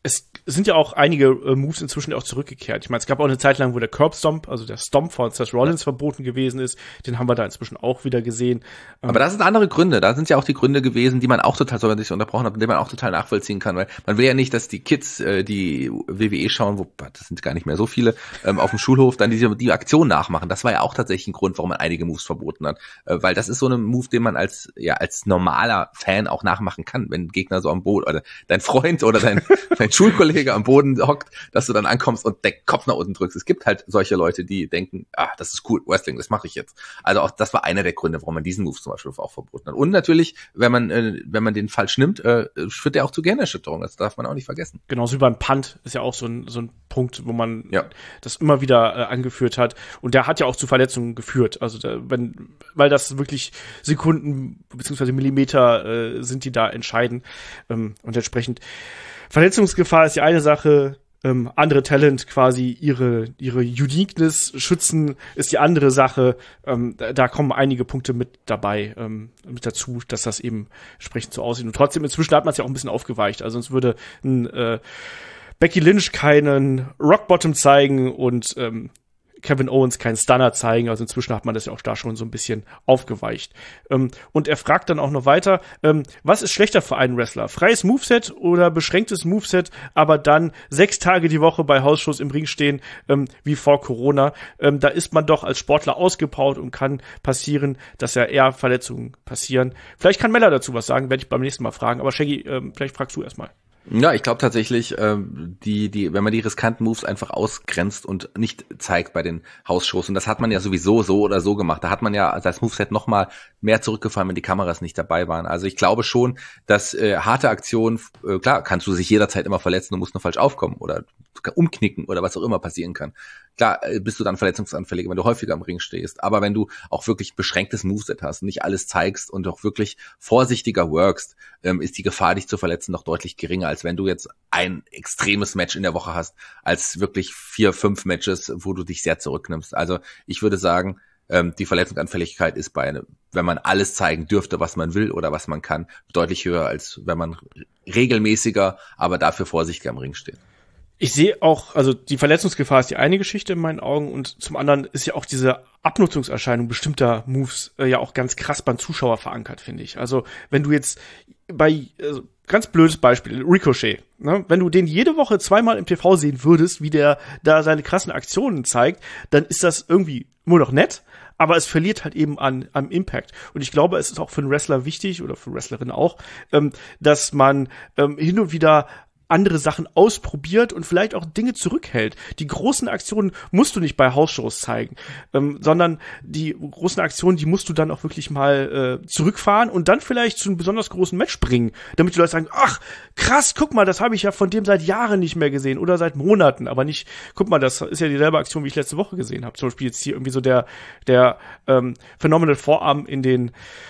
es sind ja auch einige äh, Moves inzwischen auch zurückgekehrt. Ich meine, es gab auch eine Zeit lang, wo der Curb Stomp, also der Stomp von Seth Rollins ja. verboten gewesen ist. Den haben wir da inzwischen auch wieder gesehen. Aber das sind andere Gründe. Da sind ja auch die Gründe gewesen, die man auch total, sorry, dass ich unterbrochen habe, die man auch total nachvollziehen kann, weil man will ja nicht, dass die Kids, äh, die W W E schauen, wo, das sind gar nicht mehr so viele, ähm, auf dem Schulhof dann diese die Aktion nachmachen. Das war ja auch tatsächlich ein Grund, warum man einige Moves verboten hat, äh, weil das ist so ein Move, den man als ja als normaler Fan auch nachmachen kann, wenn ein Gegner so am Boden oder dein Freund oder dein, dein Schulkollege am Boden hockt, dass du dann ankommst und den Kopf nach unten drückst. Es gibt halt solche Leute, die denken, ah, das ist cool, Wrestling, das mache ich jetzt. Also auch das war einer der Gründe, warum man diesen Move zum Beispiel auch verboten hat. Und natürlich, wenn man äh, wenn man den falsch nimmt, äh, führt der auch zu Gehirnerschütterung. Das darf man auch nicht vergessen. Genauso wie beim Punt ist ja auch so ein so ein Punkt, wo man ja. das immer wieder äh, angeführt hat. Und der hat ja auch zu Verletzungen geführt. Also der, wenn, weil das wirklich Sekunden beziehungsweise Millimeter äh, sind, die da entscheiden. Ähm, und entsprechend Verletzungsgefahr ist die eine Sache, ähm, andere Talent quasi ihre ihre Uniqueness schützen ist die andere Sache. Ähm, da, da kommen einige Punkte mit dabei, ähm, mit dazu, dass das eben entsprechend so aussieht. Und trotzdem, inzwischen hat man es ja auch ein bisschen aufgeweicht. Also sonst würde ein äh, Becky Lynch keinen Rock Bottom zeigen und ähm, Kevin Owens keinen Stunner zeigen. Also inzwischen hat man das ja auch da schon so ein bisschen aufgeweicht. Ähm, und er fragt dann auch noch weiter, ähm, was ist schlechter für einen Wrestler? Freies Moveset oder beschränktes Moveset, aber dann sechs Tage die Woche bei Hausshows im Ring stehen, ähm, wie vor Corona. Ähm, da ist man doch als Sportler ausgepowert und kann passieren, dass ja eher Verletzungen passieren. Vielleicht kann Mella dazu was sagen, werde ich beim nächsten Mal fragen. Aber Shaggy, ähm, vielleicht fragst du erstmal. Ja, ich glaube tatsächlich, ähm, die, die, wenn man die riskanten Moves einfach ausgrenzt und nicht zeigt bei den Hausshows, und das hat man ja sowieso so oder so gemacht, da hat man ja das Moveset noch mal mehr zurückgefahren, wenn die Kameras nicht dabei waren. Also ich glaube schon, dass äh, harte Aktionen, äh, klar, kannst du sich jederzeit immer verletzen, du musst nur falsch aufkommen oder umknicken oder was auch immer passieren kann. Klar, äh, bist du dann verletzungsanfälliger, wenn du häufiger im Ring stehst, aber wenn du auch wirklich beschränktes Moveset hast, nicht alles zeigst und auch wirklich vorsichtiger workst, ähm, ist die Gefahr, dich zu verletzen, noch deutlich geringer, als wenn du jetzt ein extremes Match in der Woche hast, als wirklich vier, fünf Matches, wo du dich sehr zurücknimmst. Also ich würde sagen, ähm, die Verletzungsanfälligkeit ist bei einem, wenn man alles zeigen dürfte, was man will oder was man kann, deutlich höher, als wenn man regelmäßiger, aber dafür vorsichtiger im Ring steht. Ich sehe auch, also die Verletzungsgefahr ist die eine Geschichte in meinen Augen und zum anderen ist ja auch diese Abnutzungserscheinung bestimmter Moves äh, ja auch ganz krass beim Zuschauer verankert, finde ich. Also wenn du jetzt bei, also ganz blödes Beispiel, Ricochet, ne? Wenn du den jede Woche zweimal im T V sehen würdest, wie der da seine krassen Aktionen zeigt, dann ist das irgendwie nur noch nett, aber es verliert halt eben an am Impact. Und ich glaube, es ist auch für einen Wrestler wichtig oder für Wrestlerinnen auch, ähm, dass man ähm, hin und wieder andere Sachen ausprobiert und vielleicht auch Dinge zurückhält. Die großen Aktionen musst du nicht bei Hausshows zeigen, ähm, sondern die großen Aktionen, die musst du dann auch wirklich mal äh, zurückfahren und dann vielleicht zu einem besonders großen Match bringen, damit die Leute sagen, ach, krass, guck mal, das habe ich ja von dem seit Jahren nicht mehr gesehen oder seit Monaten, aber nicht, guck mal, das ist ja dieselbe Aktion, wie ich letzte Woche gesehen habe. Zum Beispiel jetzt hier irgendwie so der, der ähm, Phenomenal Vorarm in den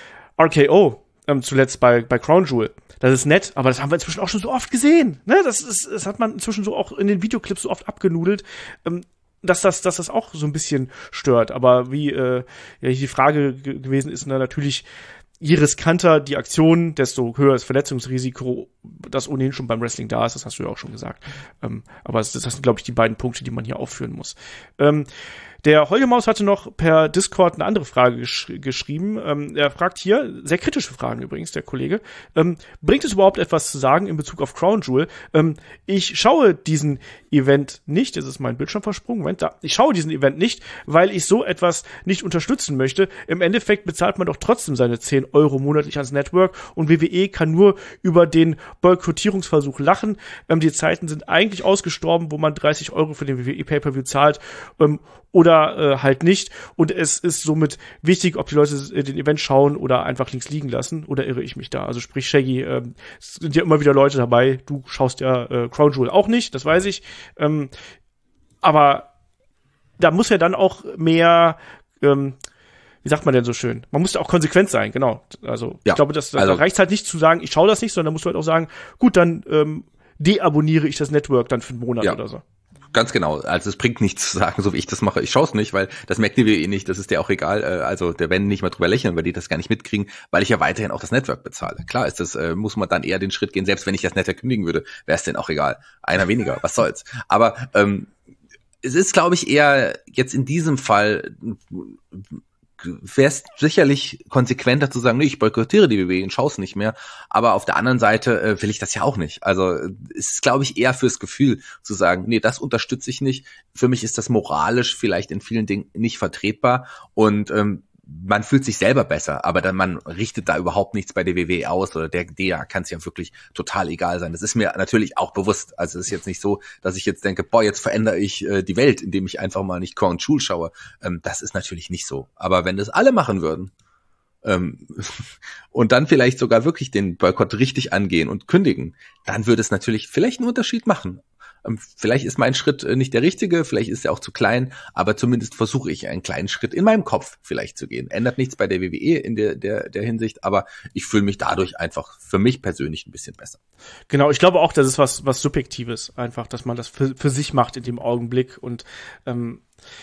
R K O, ähm, zuletzt bei, bei Crown Jewel. Das ist nett, aber das haben wir inzwischen auch schon so oft gesehen. Ne? Das ist, das hat man inzwischen so auch in den Videoclips so oft abgenudelt, ähm, dass das, dass das auch so ein bisschen stört. Aber wie äh, ja, die Frage g- gewesen ist, na, natürlich, je riskanter die Aktion, desto höher das Verletzungsrisiko, das ohnehin schon beim Wrestling da ist. Das hast du ja auch schon gesagt. Ähm, aber das, das sind, glaube ich, die beiden Punkte, die man hier aufführen muss. Ähm, Der Holgemaus hatte noch per Discord eine andere Frage gesch- geschrieben. Ähm, er fragt hier, sehr kritische Fragen übrigens, der Kollege. Ähm, bringt es überhaupt etwas zu sagen in Bezug auf Crown Jewel? Ähm, ich schaue diesen Event nicht, es ist mein Bildschirm versprungen, Moment, da. Ich schaue diesen Event nicht, weil ich so etwas nicht unterstützen möchte. Im Endeffekt bezahlt man doch trotzdem seine zehn Euro monatlich ans Network und W W E kann nur über den Boykottierungsversuch lachen. Ähm, die Zeiten sind eigentlich ausgestorben, wo man dreißig Euro für den W W E Pay-Per-View zahlt, ähm, oder äh, halt nicht. Und es ist somit wichtig, ob die Leute den Event schauen oder einfach links liegen lassen. Oder irre ich mich da? Also sprich, Shaggy, äh, es sind ja immer wieder Leute dabei. Du schaust ja äh, Crown Jewel auch nicht, das weiß ich. Ähm, aber da muss ja dann auch mehr, ähm, wie sagt man denn so schön? Man muss ja auch konsequent sein, genau. Also ja, ich glaube, das, also, da reicht halt nicht zu sagen, ich schaue das nicht, sondern da musst du halt auch sagen, gut, dann ähm, deabonniere ich das Network dann für einen Monat ja. oder so. Ganz genau. Also es bringt nichts zu sagen, so wie ich das mache. Ich schaue es nicht, weil das merkt die W W E nicht. Das ist dir auch egal. Also der werden nicht mal drüber lächeln, weil die das gar nicht mitkriegen, weil ich ja weiterhin auch das Network bezahle. Klar ist das, äh, muss man dann eher den Schritt gehen. Selbst wenn ich das Network kündigen würde, wäre es denen auch egal. Einer weniger, was soll's. Aber ähm, es ist, glaube ich, eher jetzt in diesem Fall wäre es sicherlich konsequenter zu sagen, nee, ich boykottiere die W W E und schaue es nicht mehr. Aber auf der anderen Seite äh, will ich das ja auch nicht. Also es ist, glaube ich, eher fürs Gefühl zu sagen, nee, das unterstütze ich nicht. Für mich ist das moralisch vielleicht in vielen Dingen nicht vertretbar. Und ähm, man fühlt sich selber besser, aber dann man richtet da überhaupt nichts bei der W W E aus oder der D A kann es ja wirklich total egal sein. Das ist mir natürlich auch bewusst. Also es ist jetzt nicht so, dass ich jetzt denke, boah, jetzt verändere ich äh, die Welt, indem ich einfach mal nicht Crown Jewel schaue. Ähm, das ist natürlich nicht so. Aber wenn das alle machen würden ähm, und dann vielleicht sogar wirklich den Boykott richtig angehen und kündigen, dann würde es natürlich vielleicht einen Unterschied machen. Vielleicht ist mein Schritt nicht der richtige, vielleicht ist er auch zu klein, aber zumindest versuche ich einen kleinen Schritt in meinem Kopf vielleicht zu gehen. Ändert nichts bei der W W E in der, der, der Hinsicht, aber ich fühle mich dadurch einfach für mich persönlich ein bisschen besser. Genau, ich glaube auch, das ist was, was Subjektives, einfach, dass man das für, für sich macht in dem Augenblick und ähm,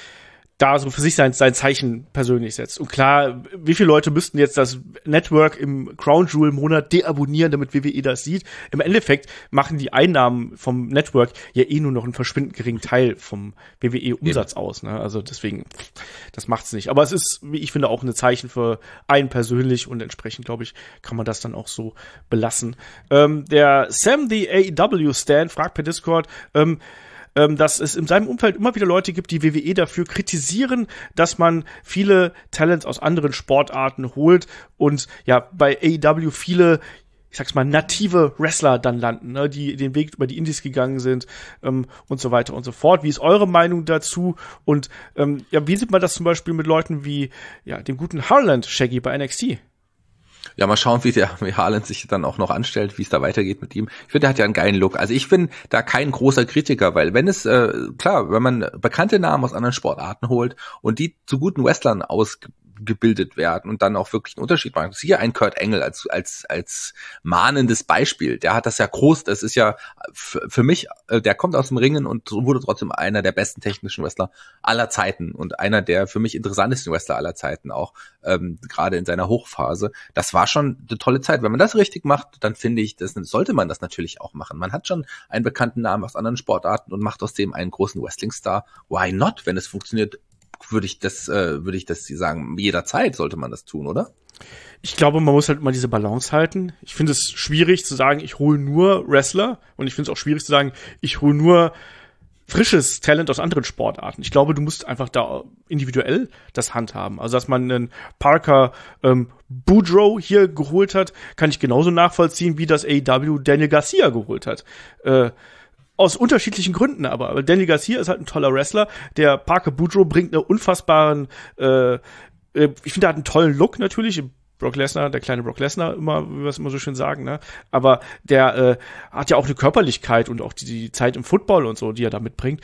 da so für sich sein, sein Zeichen persönlich setzt. Und klar, wie viele Leute müssten jetzt das Network im Crown Jewel Monat deabonnieren, damit W W E das sieht? Im Endeffekt machen die Einnahmen vom Network ja eh nur noch einen verschwindend geringen Teil vom W W E-Umsatz aus. Ne? Also deswegen, das macht's nicht. Aber es ist, wie ich finde, auch ein Zeichen für einen persönlich und entsprechend, glaube ich, kann man das dann auch so belassen. Ähm, der Sam, the A E W-Stan, fragt per Discord, ähm, dass es in seinem Umfeld immer wieder Leute gibt, die W W E dafür kritisieren, dass man viele Talents aus anderen Sportarten holt und ja, bei A E W viele, ich sag's mal, native Wrestler dann landen, ne, die den Weg über die Indies gegangen sind ähm, und so weiter und so fort. Wie ist eure Meinung dazu? Und ähm, ja, wie sieht man das zum Beispiel mit Leuten wie ja dem guten Harland Shaggy bei N X T? Ja, mal schauen, wie der wie Haaland sich dann auch noch anstellt, wie es da weitergeht mit ihm. Ich finde, der hat ja einen geilen Look. Also ich bin da kein großer Kritiker, weil wenn es, äh, klar, wenn man bekannte Namen aus anderen Sportarten holt und die zu guten Wrestlern ausgebildet werden und dann auch wirklich einen Unterschied machen. Siehe ein Kurt Angle als als als mahnendes Beispiel. Der hat das ja groß, das ist ja für, für mich, äh, der kommt aus dem Ringen und wurde trotzdem einer der besten technischen Wrestler aller Zeiten und einer der für mich interessantesten Wrestler aller Zeiten auch, ähm, gerade in seiner Hochphase. Das war schon eine tolle Zeit. Wenn man das richtig macht, dann finde ich, das sollte man das natürlich auch machen. Man hat schon einen bekannten Namen aus anderen Sportarten und macht aus dem einen großen Wrestling-Star. Why not? Wenn es funktioniert, würde ich das, äh, würde ich das sagen, jederzeit sollte man das tun, oder? Ich glaube, man muss halt immer diese Balance halten. Ich finde es schwierig zu sagen, ich hole nur Wrestler und ich finde es auch schwierig zu sagen, ich hole nur frisches Talent aus anderen Sportarten. Ich glaube, du musst einfach da individuell das handhaben. Also, dass man einen Parker ähm, Boudreaux hier geholt hat, kann ich genauso nachvollziehen, wie das A E W Daniel Garcia geholt hat. Äh, aus unterschiedlichen Gründen aber. Aber Daniel Garcia ist halt ein toller Wrestler. Der Parker Boudreaux bringt einen unfassbaren, äh, äh, ich finde, er hat einen tollen Look natürlich. Brock Lesnar, der kleine Brock Lesnar, immer, wie wir es immer so schön sagen, ne? Aber der äh, hat ja auch eine Körperlichkeit und auch die, die Zeit im Football und so, die er da mitbringt.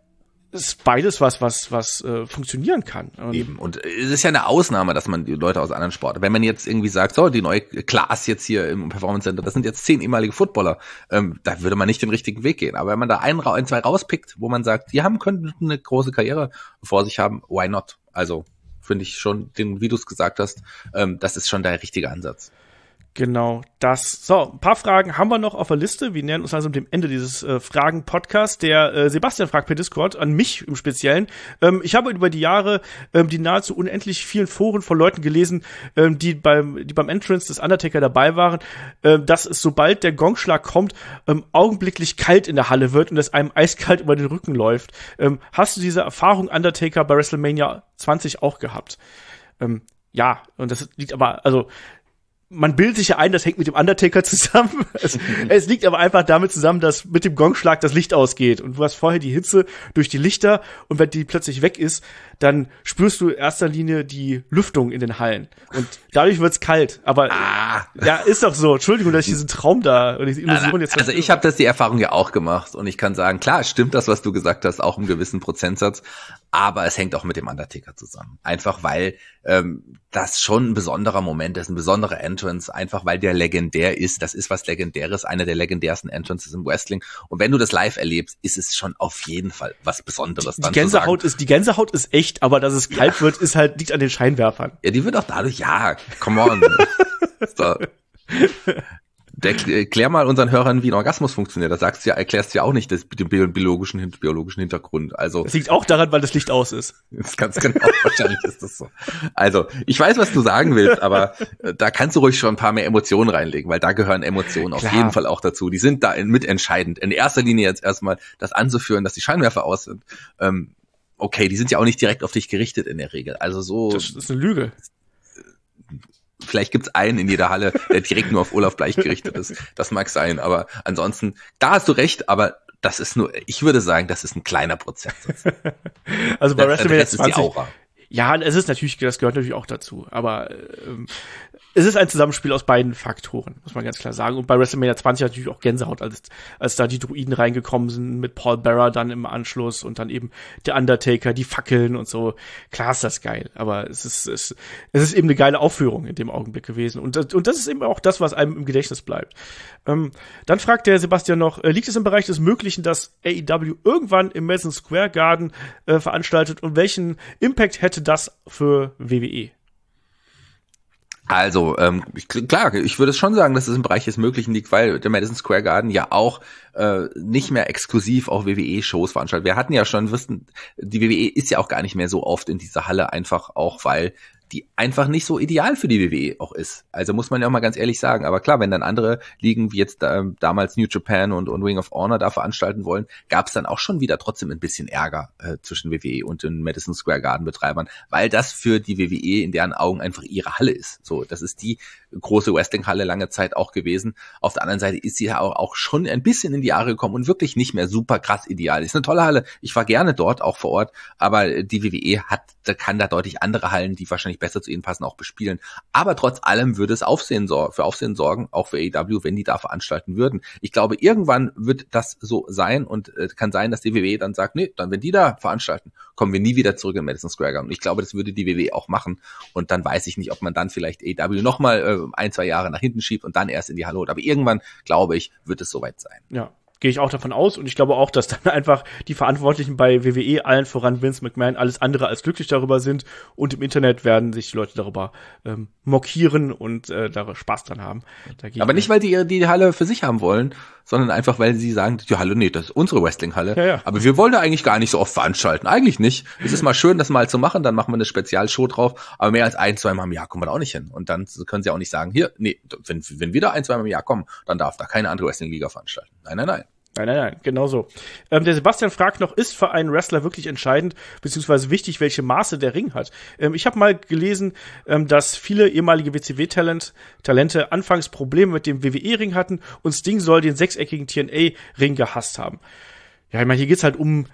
Ist beides was, was, was äh, funktionieren kann. Und eben. Und es ist ja eine Ausnahme, dass man die Leute aus anderen Sportarten, wenn man jetzt irgendwie sagt, so, die neue Class jetzt hier im Performance Center, das sind jetzt zehn ehemalige Footballer, ähm, da würde man nicht den richtigen Weg gehen. Aber wenn man da ein, ein zwei rauspickt, wo man sagt, die haben, können eine große Karriere vor sich haben, why not? Also, finde ich schon, den, wie du es gesagt hast, ähm, das ist schon der richtige Ansatz. Genau, das. So, ein paar Fragen haben wir noch auf der Liste. Wir nähern uns also dem Ende dieses äh, Fragen-Podcasts. Der äh, Sebastian fragt per Discord, an mich im Speziellen. Ähm, ich habe über die Jahre ähm, die nahezu unendlich vielen Foren von Leuten gelesen, ähm, die beim die beim Entrance des Undertaker dabei waren, äh, dass es, sobald der Gongschlag kommt, ähm, augenblicklich kalt in der Halle wird und es einem eiskalt über den Rücken läuft. Ähm, hast du diese Erfahrung Undertaker bei WrestleMania zwanzig auch gehabt? Ähm, ja, und das liegt aber, also man bildet sich ja ein, das hängt mit dem Undertaker zusammen. Es, es liegt aber einfach damit zusammen, dass mit dem Gongschlag das Licht ausgeht. Und du hast vorher die Hitze durch die Lichter und wenn die plötzlich weg ist, dann spürst du in erster Linie die Lüftung in den Hallen. Und dadurch wird's kalt. Aber ah. ja, ist doch so. Entschuldigung, dass ich diesen Traum da und diese Illusion jetzt... Also ich habe das die Erfahrung ja auch gemacht und ich kann sagen, klar, stimmt das, was du gesagt hast, auch im gewissen Prozentsatz. Aber es hängt auch mit dem Undertaker zusammen. Einfach weil ähm, das schon ein besonderer Moment ist, ein besonderer Entrance. Entrance, einfach weil der legendär ist. Das ist was Legendäres, einer der legendärsten Entrances im Wrestling. Und wenn du das live erlebst, ist es schon auf jeden Fall was Besonderes. Die, die Gänsehaut ist, die Gänsehaut ist echt, aber dass es kalt ja. wird, ist halt, liegt an den Scheinwerfern. Ja, die wird auch dadurch, ja, come on. So. Der, klär mal unseren Hörern, wie ein Orgasmus funktioniert. Da sagst du ja, erklärst du ja auch nicht das, den biologischen, biologischen Hintergrund. Also. Das liegt auch daran, weil das Licht aus ist. Das ist ganz genau, wahrscheinlich ist das so. Also, ich weiß, was du sagen willst, aber da kannst du ruhig schon ein paar mehr Emotionen reinlegen, weil da gehören Emotionen Klar. auf jeden Fall auch dazu. Die sind da mitentscheidend. In erster Linie jetzt erstmal das anzuführen, dass die Scheinwerfer aus sind. Ähm, okay, die sind ja auch nicht direkt auf dich gerichtet in der Regel. Also so. Das ist eine Lüge. Vielleicht gibt's einen in jeder Halle, der direkt nur auf Olaf Bleich gerichtet ist. Das mag sein, aber ansonsten, da hast du recht, aber das ist nur, ich würde sagen, das ist ein kleiner Prozentsatz. Also bei WrestleMania zwanzig, ist die Aura. Ja, es ist natürlich, das gehört natürlich auch dazu, aber ähm, es ist ein Zusammenspiel aus beiden Faktoren, muss man ganz klar sagen. Und bei WrestleMania zwanzig natürlich auch Gänsehaut, als, als da die Druiden reingekommen sind mit Paul Bearer dann im Anschluss und dann eben der Undertaker, die Fackeln und so. Klar ist das geil, aber es ist, es, es ist eben eine geile Aufführung in dem Augenblick gewesen. Und, und das ist eben auch das, was einem im Gedächtnis bleibt. Ähm, dann fragt der Sebastian noch, äh, liegt es im Bereich des Möglichen, dass A E W irgendwann im Madison Square Garden äh, veranstaltet und welchen Impact hätte das für W W E? Also, ähm, ich, klar, ich würde schon sagen, dass es im Bereich des Möglichen liegt, weil der Madison Square Garden ja auch äh, nicht mehr exklusiv auch W W E-Shows veranstaltet. Wir hatten ja schon, wissen, die W W E ist ja auch gar nicht mehr so oft in dieser Halle, einfach auch, weil die einfach nicht so ideal für die W W E auch ist. Also muss man ja auch mal ganz ehrlich sagen. Aber klar, wenn dann andere Ligen wie jetzt äh, damals New Japan und, und Ring of Honor da veranstalten wollen, gab es dann auch schon wieder trotzdem ein bisschen Ärger äh, zwischen W W E und den Madison Square Garden Betreibern, weil das für die W W E in deren Augen einfach ihre Halle ist. So, das ist die große Wrestling-Halle lange Zeit auch gewesen. Auf der anderen Seite ist sie ja auch, auch schon ein bisschen in die Jahre gekommen und wirklich nicht mehr super krass ideal. Ist eine tolle Halle. Ich war gerne dort, auch vor Ort, aber die W W E hat, kann da deutlich andere Hallen, die wahrscheinlich besser zu ihnen passen, auch bespielen. Aber trotz allem würde es Aufsehen sor- für Aufsehen sorgen, auch für A E W, wenn die da veranstalten würden. Ich glaube, irgendwann wird das so sein und äh, kann sein, dass die W W E dann sagt, nee, dann wenn die da veranstalten, kommen wir nie wieder zurück in Madison Square Garden. Und ich glaube, das würde die W W E auch machen. Und dann weiß ich nicht, ob man dann vielleicht A E W nochmal äh, ein, zwei Jahre nach hinten schiebt und dann erst in die Halle holt. Aber irgendwann, glaube ich, wird es soweit sein. Ja. Gehe ich auch davon aus und ich glaube auch, dass dann einfach die Verantwortlichen bei W W E, allen voran Vince McMahon, alles andere als glücklich darüber sind und im Internet werden sich die Leute darüber ähm, mockieren und äh, da Spaß dran haben. Aber nicht, weil die die Halle für sich haben wollen, sondern einfach, weil sie sagen, die Halle, nee, das ist unsere Wrestling-Halle. Ja, ja. Aber wir wollen da eigentlich gar nicht so oft veranstalten. Eigentlich nicht. Es ist mal schön, das mal zu machen, dann machen wir eine Spezialshow drauf, aber mehr als ein, zwei Mal im Jahr kommen wir da auch nicht hin. Und dann können sie auch nicht sagen, hier, nee, wenn, wenn wir da ein, zwei Mal im Jahr kommen, dann darf da keine andere Wrestling-Liga veranstalten. Nein, nein, nein. Nein, nein, nein, genau so. Ähm, der Sebastian fragt noch, ist für einen Wrestler wirklich entscheidend, beziehungsweise wichtig, welche Maße der Ring hat? Ähm, ich habe mal gelesen, ähm, dass viele ehemalige W C W-Talent, Talente anfangs Probleme mit dem W W E-Ring hatten und Sting soll den sechseckigen T N A-Ring gehasst haben. Ja, ich meine, hier geht's halt um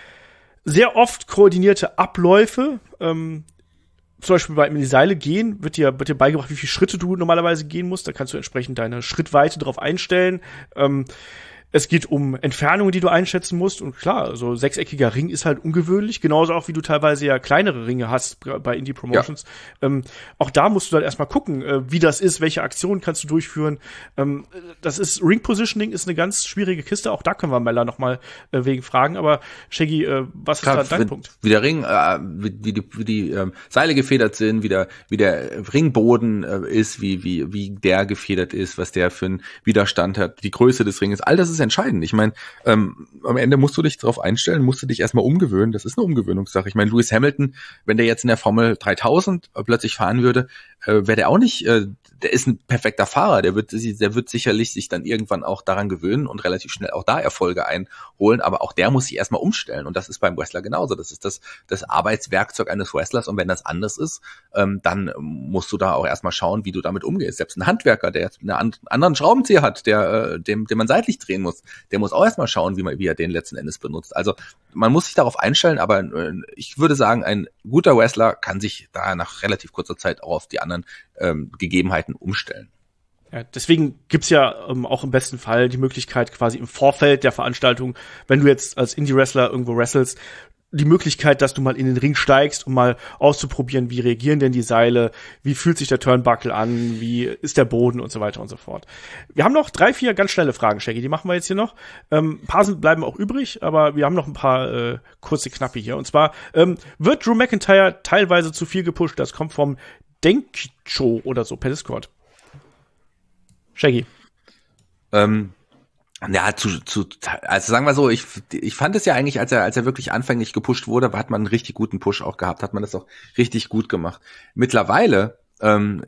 sehr oft koordinierte Abläufe, ähm, zum Beispiel beim in die Seile gehen, wird dir, wird dir beigebracht, wie viele Schritte du normalerweise gehen musst, da kannst du entsprechend deine Schrittweite drauf einstellen, ähm, es geht um Entfernungen, die du einschätzen musst. Und klar, so sechseckiger Ring ist halt ungewöhnlich. Genauso auch, wie du teilweise ja kleinere Ringe hast bei Indie-Promotions. Ja. Ähm, auch da musst du dann erstmal gucken, äh, wie das ist, welche Aktionen kannst du durchführen. Ähm, das ist, Ring-Positioning ist eine ganz schwierige Kiste. Auch da können wir Mella noch mal äh, wegen fragen. Aber Shaggy, äh, was klar, ist da dein wie, Punkt? Wie der Ring, äh, wie, wie die, wie die ähm, Seile gefedert sind, wie der, wie der Ringboden äh, ist, wie, wie, wie der gefedert ist, was der für einen Widerstand hat, die Größe des Ringes. All das ist entscheidend. Ich meine, ähm, am Ende musst du dich darauf einstellen, musst du dich erstmal umgewöhnen. Das ist eine Umgewöhnungssache. Ich meine, Lewis Hamilton, wenn der jetzt in der Formel dreitausend äh, plötzlich fahren würde, äh, wäre der auch nicht, äh, der ist ein perfekter Fahrer. Der wird, der wird sicherlich sich dann irgendwann auch daran gewöhnen und relativ schnell auch da Erfolge einholen. Aber auch der muss sich erstmal umstellen. Und das ist beim Wrestler genauso. Das ist das, das Arbeitswerkzeug eines Wrestlers. Und wenn das anders ist, ähm, dann musst du da auch erstmal schauen, wie du damit umgehst. Selbst ein Handwerker, der einen an, anderen Schraubenzieher hat, der, äh, dem, den man seitlich drehen muss, der muss auch erstmal schauen, wie man, wie er den letzten Endes benutzt. Also man muss sich darauf einstellen, aber äh, ich würde sagen, ein guter Wrestler kann sich da nach relativ kurzer Zeit auch auf die anderen ähm, Gegebenheiten umstellen. Ja, deswegen gibt's ja ähm, auch im besten Fall die Möglichkeit, quasi im Vorfeld der Veranstaltung, wenn du jetzt als Indie-Wrestler irgendwo wrestlest, die Möglichkeit, dass du mal in den Ring steigst, um mal auszuprobieren, wie reagieren denn die Seile, wie fühlt sich der Turnbuckle an, wie ist der Boden und so weiter und so fort. Wir haben noch drei, vier ganz schnelle Fragen, Shaggy, die machen wir jetzt hier noch. Ähm, ein paar sind, bleiben auch übrig, aber wir haben noch ein paar äh, kurze Knappe hier. Und zwar, ähm, wird Drew McIntyre teilweise zu viel gepusht? Das kommt vom Denkicho oder so per Discord. Shaggy. Ähm Ja, zu, zu, also sagen wir so, ich, ich fand es ja eigentlich, als er, als er wirklich anfänglich gepusht wurde, hat man einen richtig guten Push auch gehabt, hat man das auch richtig gut gemacht. Mittlerweile, ähm,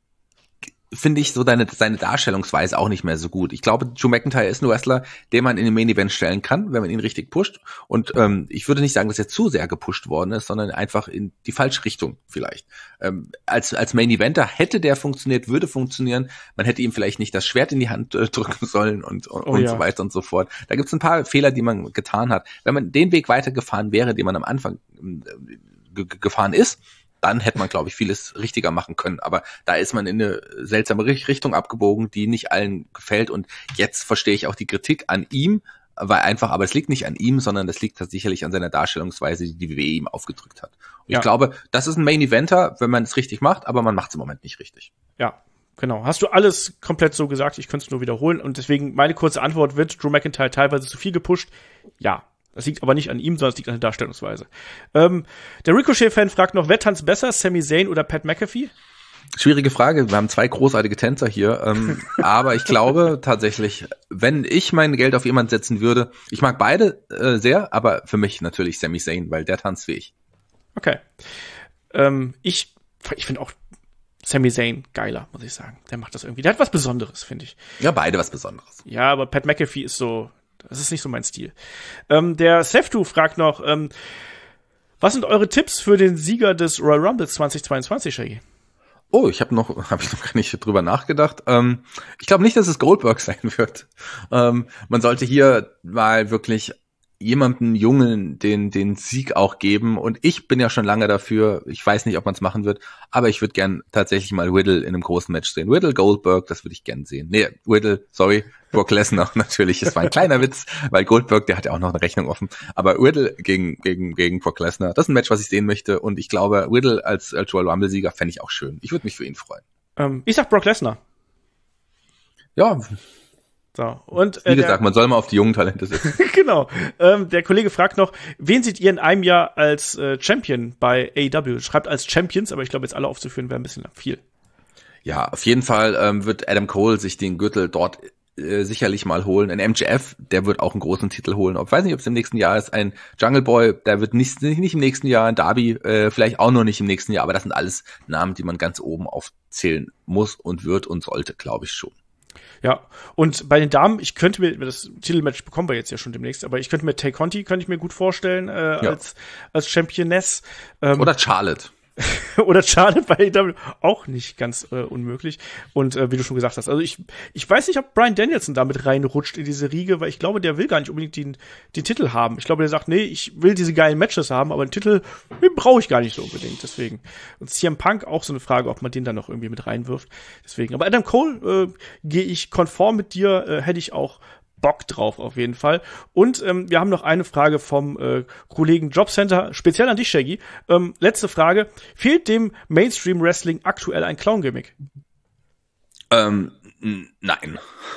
finde ich so deine, seine Darstellungsweise auch nicht mehr so gut. Ich glaube, Drew McIntyre ist ein Wrestler, den man in den Main Event stellen kann, wenn man ihn richtig pusht. Und ähm, ich würde nicht sagen, dass er zu sehr gepusht worden ist, sondern einfach in die falsche Richtung vielleicht. Ähm, als als Main Eventer hätte der funktioniert, würde funktionieren. Man hätte ihm vielleicht nicht das Schwert in die Hand äh, drücken sollen und und, oh, und ja. so weiter und so fort. Da gibt es ein paar Fehler, die man getan hat. Wenn man den Weg weitergefahren wäre, den man am Anfang äh, ge- gefahren ist, dann hätte man, glaube ich, vieles richtiger machen können. Aber da ist man in eine seltsame Richtung abgebogen, die nicht allen gefällt. Und jetzt verstehe ich auch die Kritik an ihm, weil einfach, aber es liegt nicht an ihm, sondern das liegt sicherlich an seiner Darstellungsweise, die die W W E ihm aufgedrückt hat. Und ja. Ich glaube, das ist ein Main-Eventer, wenn man es richtig macht, aber man macht es im Moment nicht richtig. Ja, genau. Hast du alles komplett so gesagt? Ich könnte es nur wiederholen. Und deswegen meine kurze Antwort: Wird Drew McIntyre teilweise zu viel gepusht? Ja. Das liegt aber nicht an ihm, sondern es liegt an der Darstellungsweise. Ähm, der Ricochet-Fan fragt noch, wer tanzt besser, Sami Zayn oder Pat McAfee? Schwierige Frage. Wir haben zwei großartige Tänzer hier. Ähm, aber ich glaube tatsächlich, wenn ich mein Geld auf jemanden setzen würde, ich mag beide äh, sehr, aber für mich natürlich Sami Zayn, weil der tanzt wie ich. Okay. Ähm, ich ich finde auch Sami Zayn geiler, muss ich sagen. Der macht das irgendwie. Der hat was Besonderes, finde ich. Ja, beide was Besonderes. Ja, aber Pat McAfee ist so, das ist nicht so mein Stil. Ähm, der Seftu fragt noch, ähm, was sind eure Tipps für den Sieger des Royal Rumbles zwanzig zweiundzwanzig, Shaggy? Oh, ich habe noch, habe ich noch gar nicht drüber nachgedacht. Ähm, ich glaube nicht, dass es Goldberg sein wird. Ähm, man sollte hier mal wirklich jemanden Jungen den den Sieg auch geben. Und ich bin ja schon lange dafür. Ich weiß nicht, ob man es machen wird, aber ich würde gern tatsächlich mal Riddle in einem großen Match sehen. Riddle, Goldberg, das würde ich gern sehen. Nee, Riddle, sorry, Brock Lesnar natürlich. Das war ein kleiner Witz, weil Goldberg, der hat ja auch noch eine Rechnung offen. Aber Riddle gegen gegen gegen Brock Lesnar, das ist ein Match, was ich sehen möchte. Und ich glaube, Riddle als, als Royal Rumble Sieger fände ich auch schön. Ich würde mich für ihn freuen. Ähm, ich sag Brock Lesnar. Ja. So, und, äh, wie gesagt, der, man soll mal auf die jungen Talente setzen. Genau. Ähm, der Kollege fragt noch, wen seht ihr in einem Jahr als äh, Champion bei A E W? Schreibt als Champions, aber ich glaube, jetzt alle aufzuführen wäre ein bisschen viel. Ja, auf jeden Fall ähm, wird Adam Cole sich den Gürtel dort äh, sicherlich mal holen. Ein M J F, der wird auch einen großen Titel holen. Ich weiß nicht, ob es im nächsten Jahr ist. Ein Jungle Boy, der wird nicht, nicht, nicht im nächsten Jahr. Ein Darby, äh, vielleicht auch noch nicht im nächsten Jahr. Aber das sind alles Namen, die man ganz oben aufzählen muss und wird und sollte, glaube ich schon. Ja, und bei den Damen, ich könnte mir, das Titelmatch bekommen wir jetzt ja schon demnächst, aber ich könnte mir Tay Conti, könnte ich mir gut vorstellen, äh, ja. als als Championess. Ähm, Oder Charlotte. Oder Charlotte bei A E W, auch nicht ganz äh, unmöglich. Und äh, wie du schon gesagt hast, also ich ich weiß nicht, ob Bryan Danielson damit reinrutscht in diese Riege, weil ich glaube, der will gar nicht unbedingt den, den Titel haben. Ich glaube, der sagt, nee, ich will diese geilen Matches haben, aber einen Titel, den brauche ich gar nicht so unbedingt. Deswegen. Und C M Punk auch so eine Frage, ob man den dann noch irgendwie mit reinwirft. Deswegen. Aber Adam Cole, äh, gehe ich konform mit dir, äh, hätte ich auch Bock drauf auf jeden Fall. Und ähm, wir haben noch eine Frage vom äh, Kollegen Jobcenter, speziell an dich, Shaggy. Ähm, letzte Frage. Fehlt dem Mainstream-Wrestling aktuell ein Clown-Gimmick? Ähm, n- nein.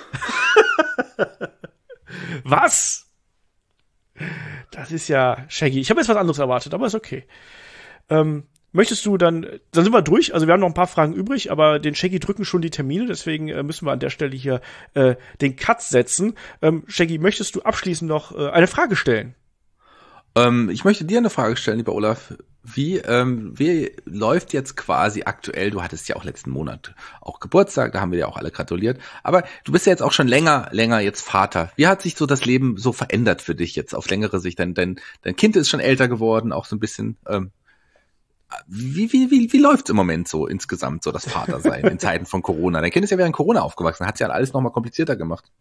Was? Das ist ja Shaggy. Ich habe jetzt was anderes erwartet, aber ist okay. Ähm, Möchtest du dann, dann sind wir durch, also wir haben noch ein paar Fragen übrig, aber den Shaggy drücken schon die Termine, deswegen äh, müssen wir an der Stelle hier äh, den Cut setzen. Ähm, Shaggy, möchtest du abschließend noch äh, eine Frage stellen? Ähm, ich möchte dir eine Frage stellen, lieber Olaf. Wie, ähm, wie läuft jetzt quasi aktuell, du hattest ja auch letzten Monat auch Geburtstag, da haben wir ja auch alle gratuliert, aber du bist ja jetzt auch schon länger, länger jetzt Vater. Wie hat sich so das Leben so verändert für dich jetzt auf längere Sicht? Dein, dein, dein Kind ist schon älter geworden, auch so ein bisschen, ähm, Wie, wie, wie, wie läuft's im Moment so insgesamt, so das Vatersein in Zeiten von Corona? Dein Kind ist ja während Corona aufgewachsen, hat's ja alles nochmal komplizierter gemacht.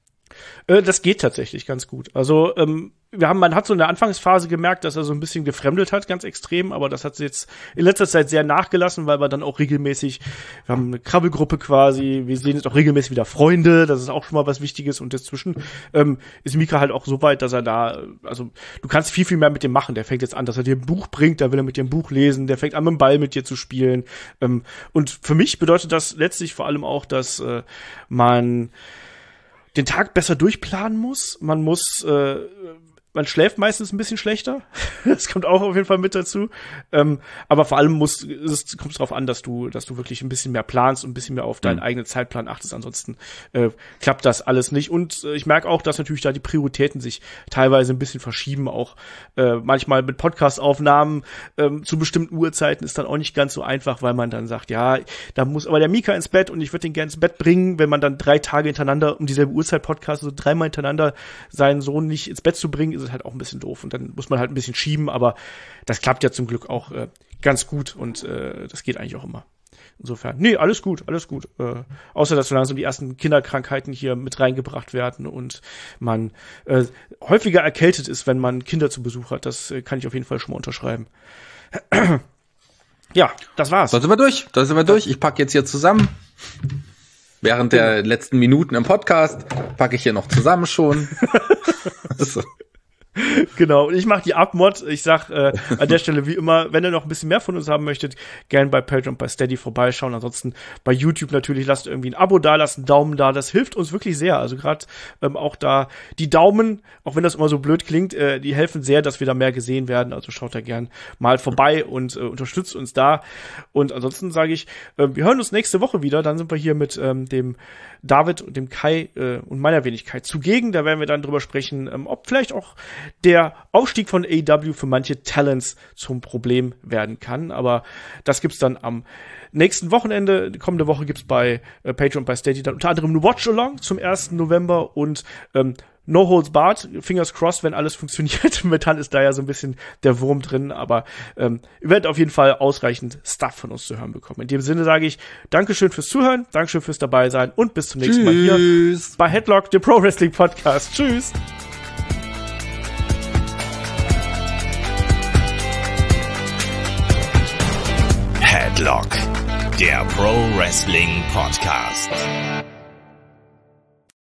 Äh, das geht tatsächlich ganz gut. Also ähm, wir haben, man hat so in der Anfangsphase gemerkt, dass er so ein bisschen gefremdelt hat, ganz extrem, aber das hat jetzt in letzter Zeit sehr nachgelassen, weil wir dann auch regelmäßig, wir haben eine Krabbelgruppe quasi, wir sehen jetzt auch regelmäßig wieder Freunde, das ist auch schon mal was Wichtiges und dazwischen ähm, ist Mika halt auch so weit, dass er da, also du kannst viel, viel mehr mit dem machen. Der fängt jetzt an, dass er dir ein Buch bringt, da will er mit dir ein Buch lesen, der fängt an, mit dem Ball mit dir zu spielen. Ähm, und für mich bedeutet das letztlich vor allem auch, dass äh, man den Tag besser durchplanen muss. Man muss, äh, man schläft meistens ein bisschen schlechter. Das kommt auch auf jeden Fall mit dazu. Ähm, aber vor allem muss, es kommt darauf an, dass du, dass du wirklich ein bisschen mehr planst und ein bisschen mehr auf deinen mhm. eigenen Zeitplan achtest. Ansonsten äh, klappt das alles nicht. Und äh, ich merke auch, dass natürlich da die Prioritäten sich teilweise ein bisschen verschieben. Auch äh, manchmal mit Podcast-Aufnahmen äh, zu bestimmten Uhrzeiten ist dann auch nicht ganz so einfach, weil man dann sagt, ja, da muss aber der Mika ins Bett und ich würde den gerne ins Bett bringen. Wenn man dann drei Tage hintereinander um dieselbe Uhrzeit Podcast, also dreimal hintereinander seinen Sohn nicht ins Bett zu bringen, ist halt auch ein bisschen doof und dann muss man halt ein bisschen schieben, aber das klappt ja zum Glück auch äh, ganz gut und äh, das geht eigentlich auch immer. Insofern, nee, alles gut, alles gut. Äh, außer, dass so langsam die ersten Kinderkrankheiten hier mit reingebracht werden und man äh, häufiger erkältet ist, wenn man Kinder zu Besuch hat. Das äh, kann ich auf jeden Fall schon mal unterschreiben. Ja, das war's. Da sind wir durch, da sind wir durch. Ich packe jetzt hier zusammen. Während der letzten Minuten im Podcast packe ich hier noch zusammen schon. So. Genau, und ich mache die Abmod. Ich sag äh, an der Stelle wie immer, wenn ihr noch ein bisschen mehr von uns haben möchtet, gerne bei Patreon und bei Steady vorbeischauen. Ansonsten bei YouTube natürlich lasst irgendwie ein Abo da, lasst einen Daumen da. Das hilft uns wirklich sehr. Also gerade ähm, auch da die Daumen, auch wenn das immer so blöd klingt, äh, die helfen sehr, dass wir da mehr gesehen werden. Also schaut da gern mal vorbei und äh, unterstützt uns da. Und ansonsten sage ich, äh, wir hören uns nächste Woche wieder. Dann sind wir hier mit ähm, dem David und dem Kai äh, und meiner Wenigkeit zugegen. Da werden wir dann drüber sprechen, ähm, ob vielleicht auch der Aufstieg von A E W für manche Talents zum Problem werden kann. Aber das gibt's dann am nächsten Wochenende. Kommende Woche gibt's bei äh, Patreon und bei Steady dann unter anderem eine Watch-Along zum ersten November und ähm, No Holds Barred, Fingers crossed, wenn alles funktioniert. Momentan ist da ja so ein bisschen der Wurm drin, aber ähm, ihr werdet auf jeden Fall ausreichend Stuff von uns zu hören bekommen. In dem Sinne sage ich Dankeschön fürs Zuhören, Dankeschön fürs dabei sein und bis zum nächsten Mal hier bei Headlock, dem Pro Wrestling Podcast. Tschüss! Headlock, der Pro Wrestling Podcast.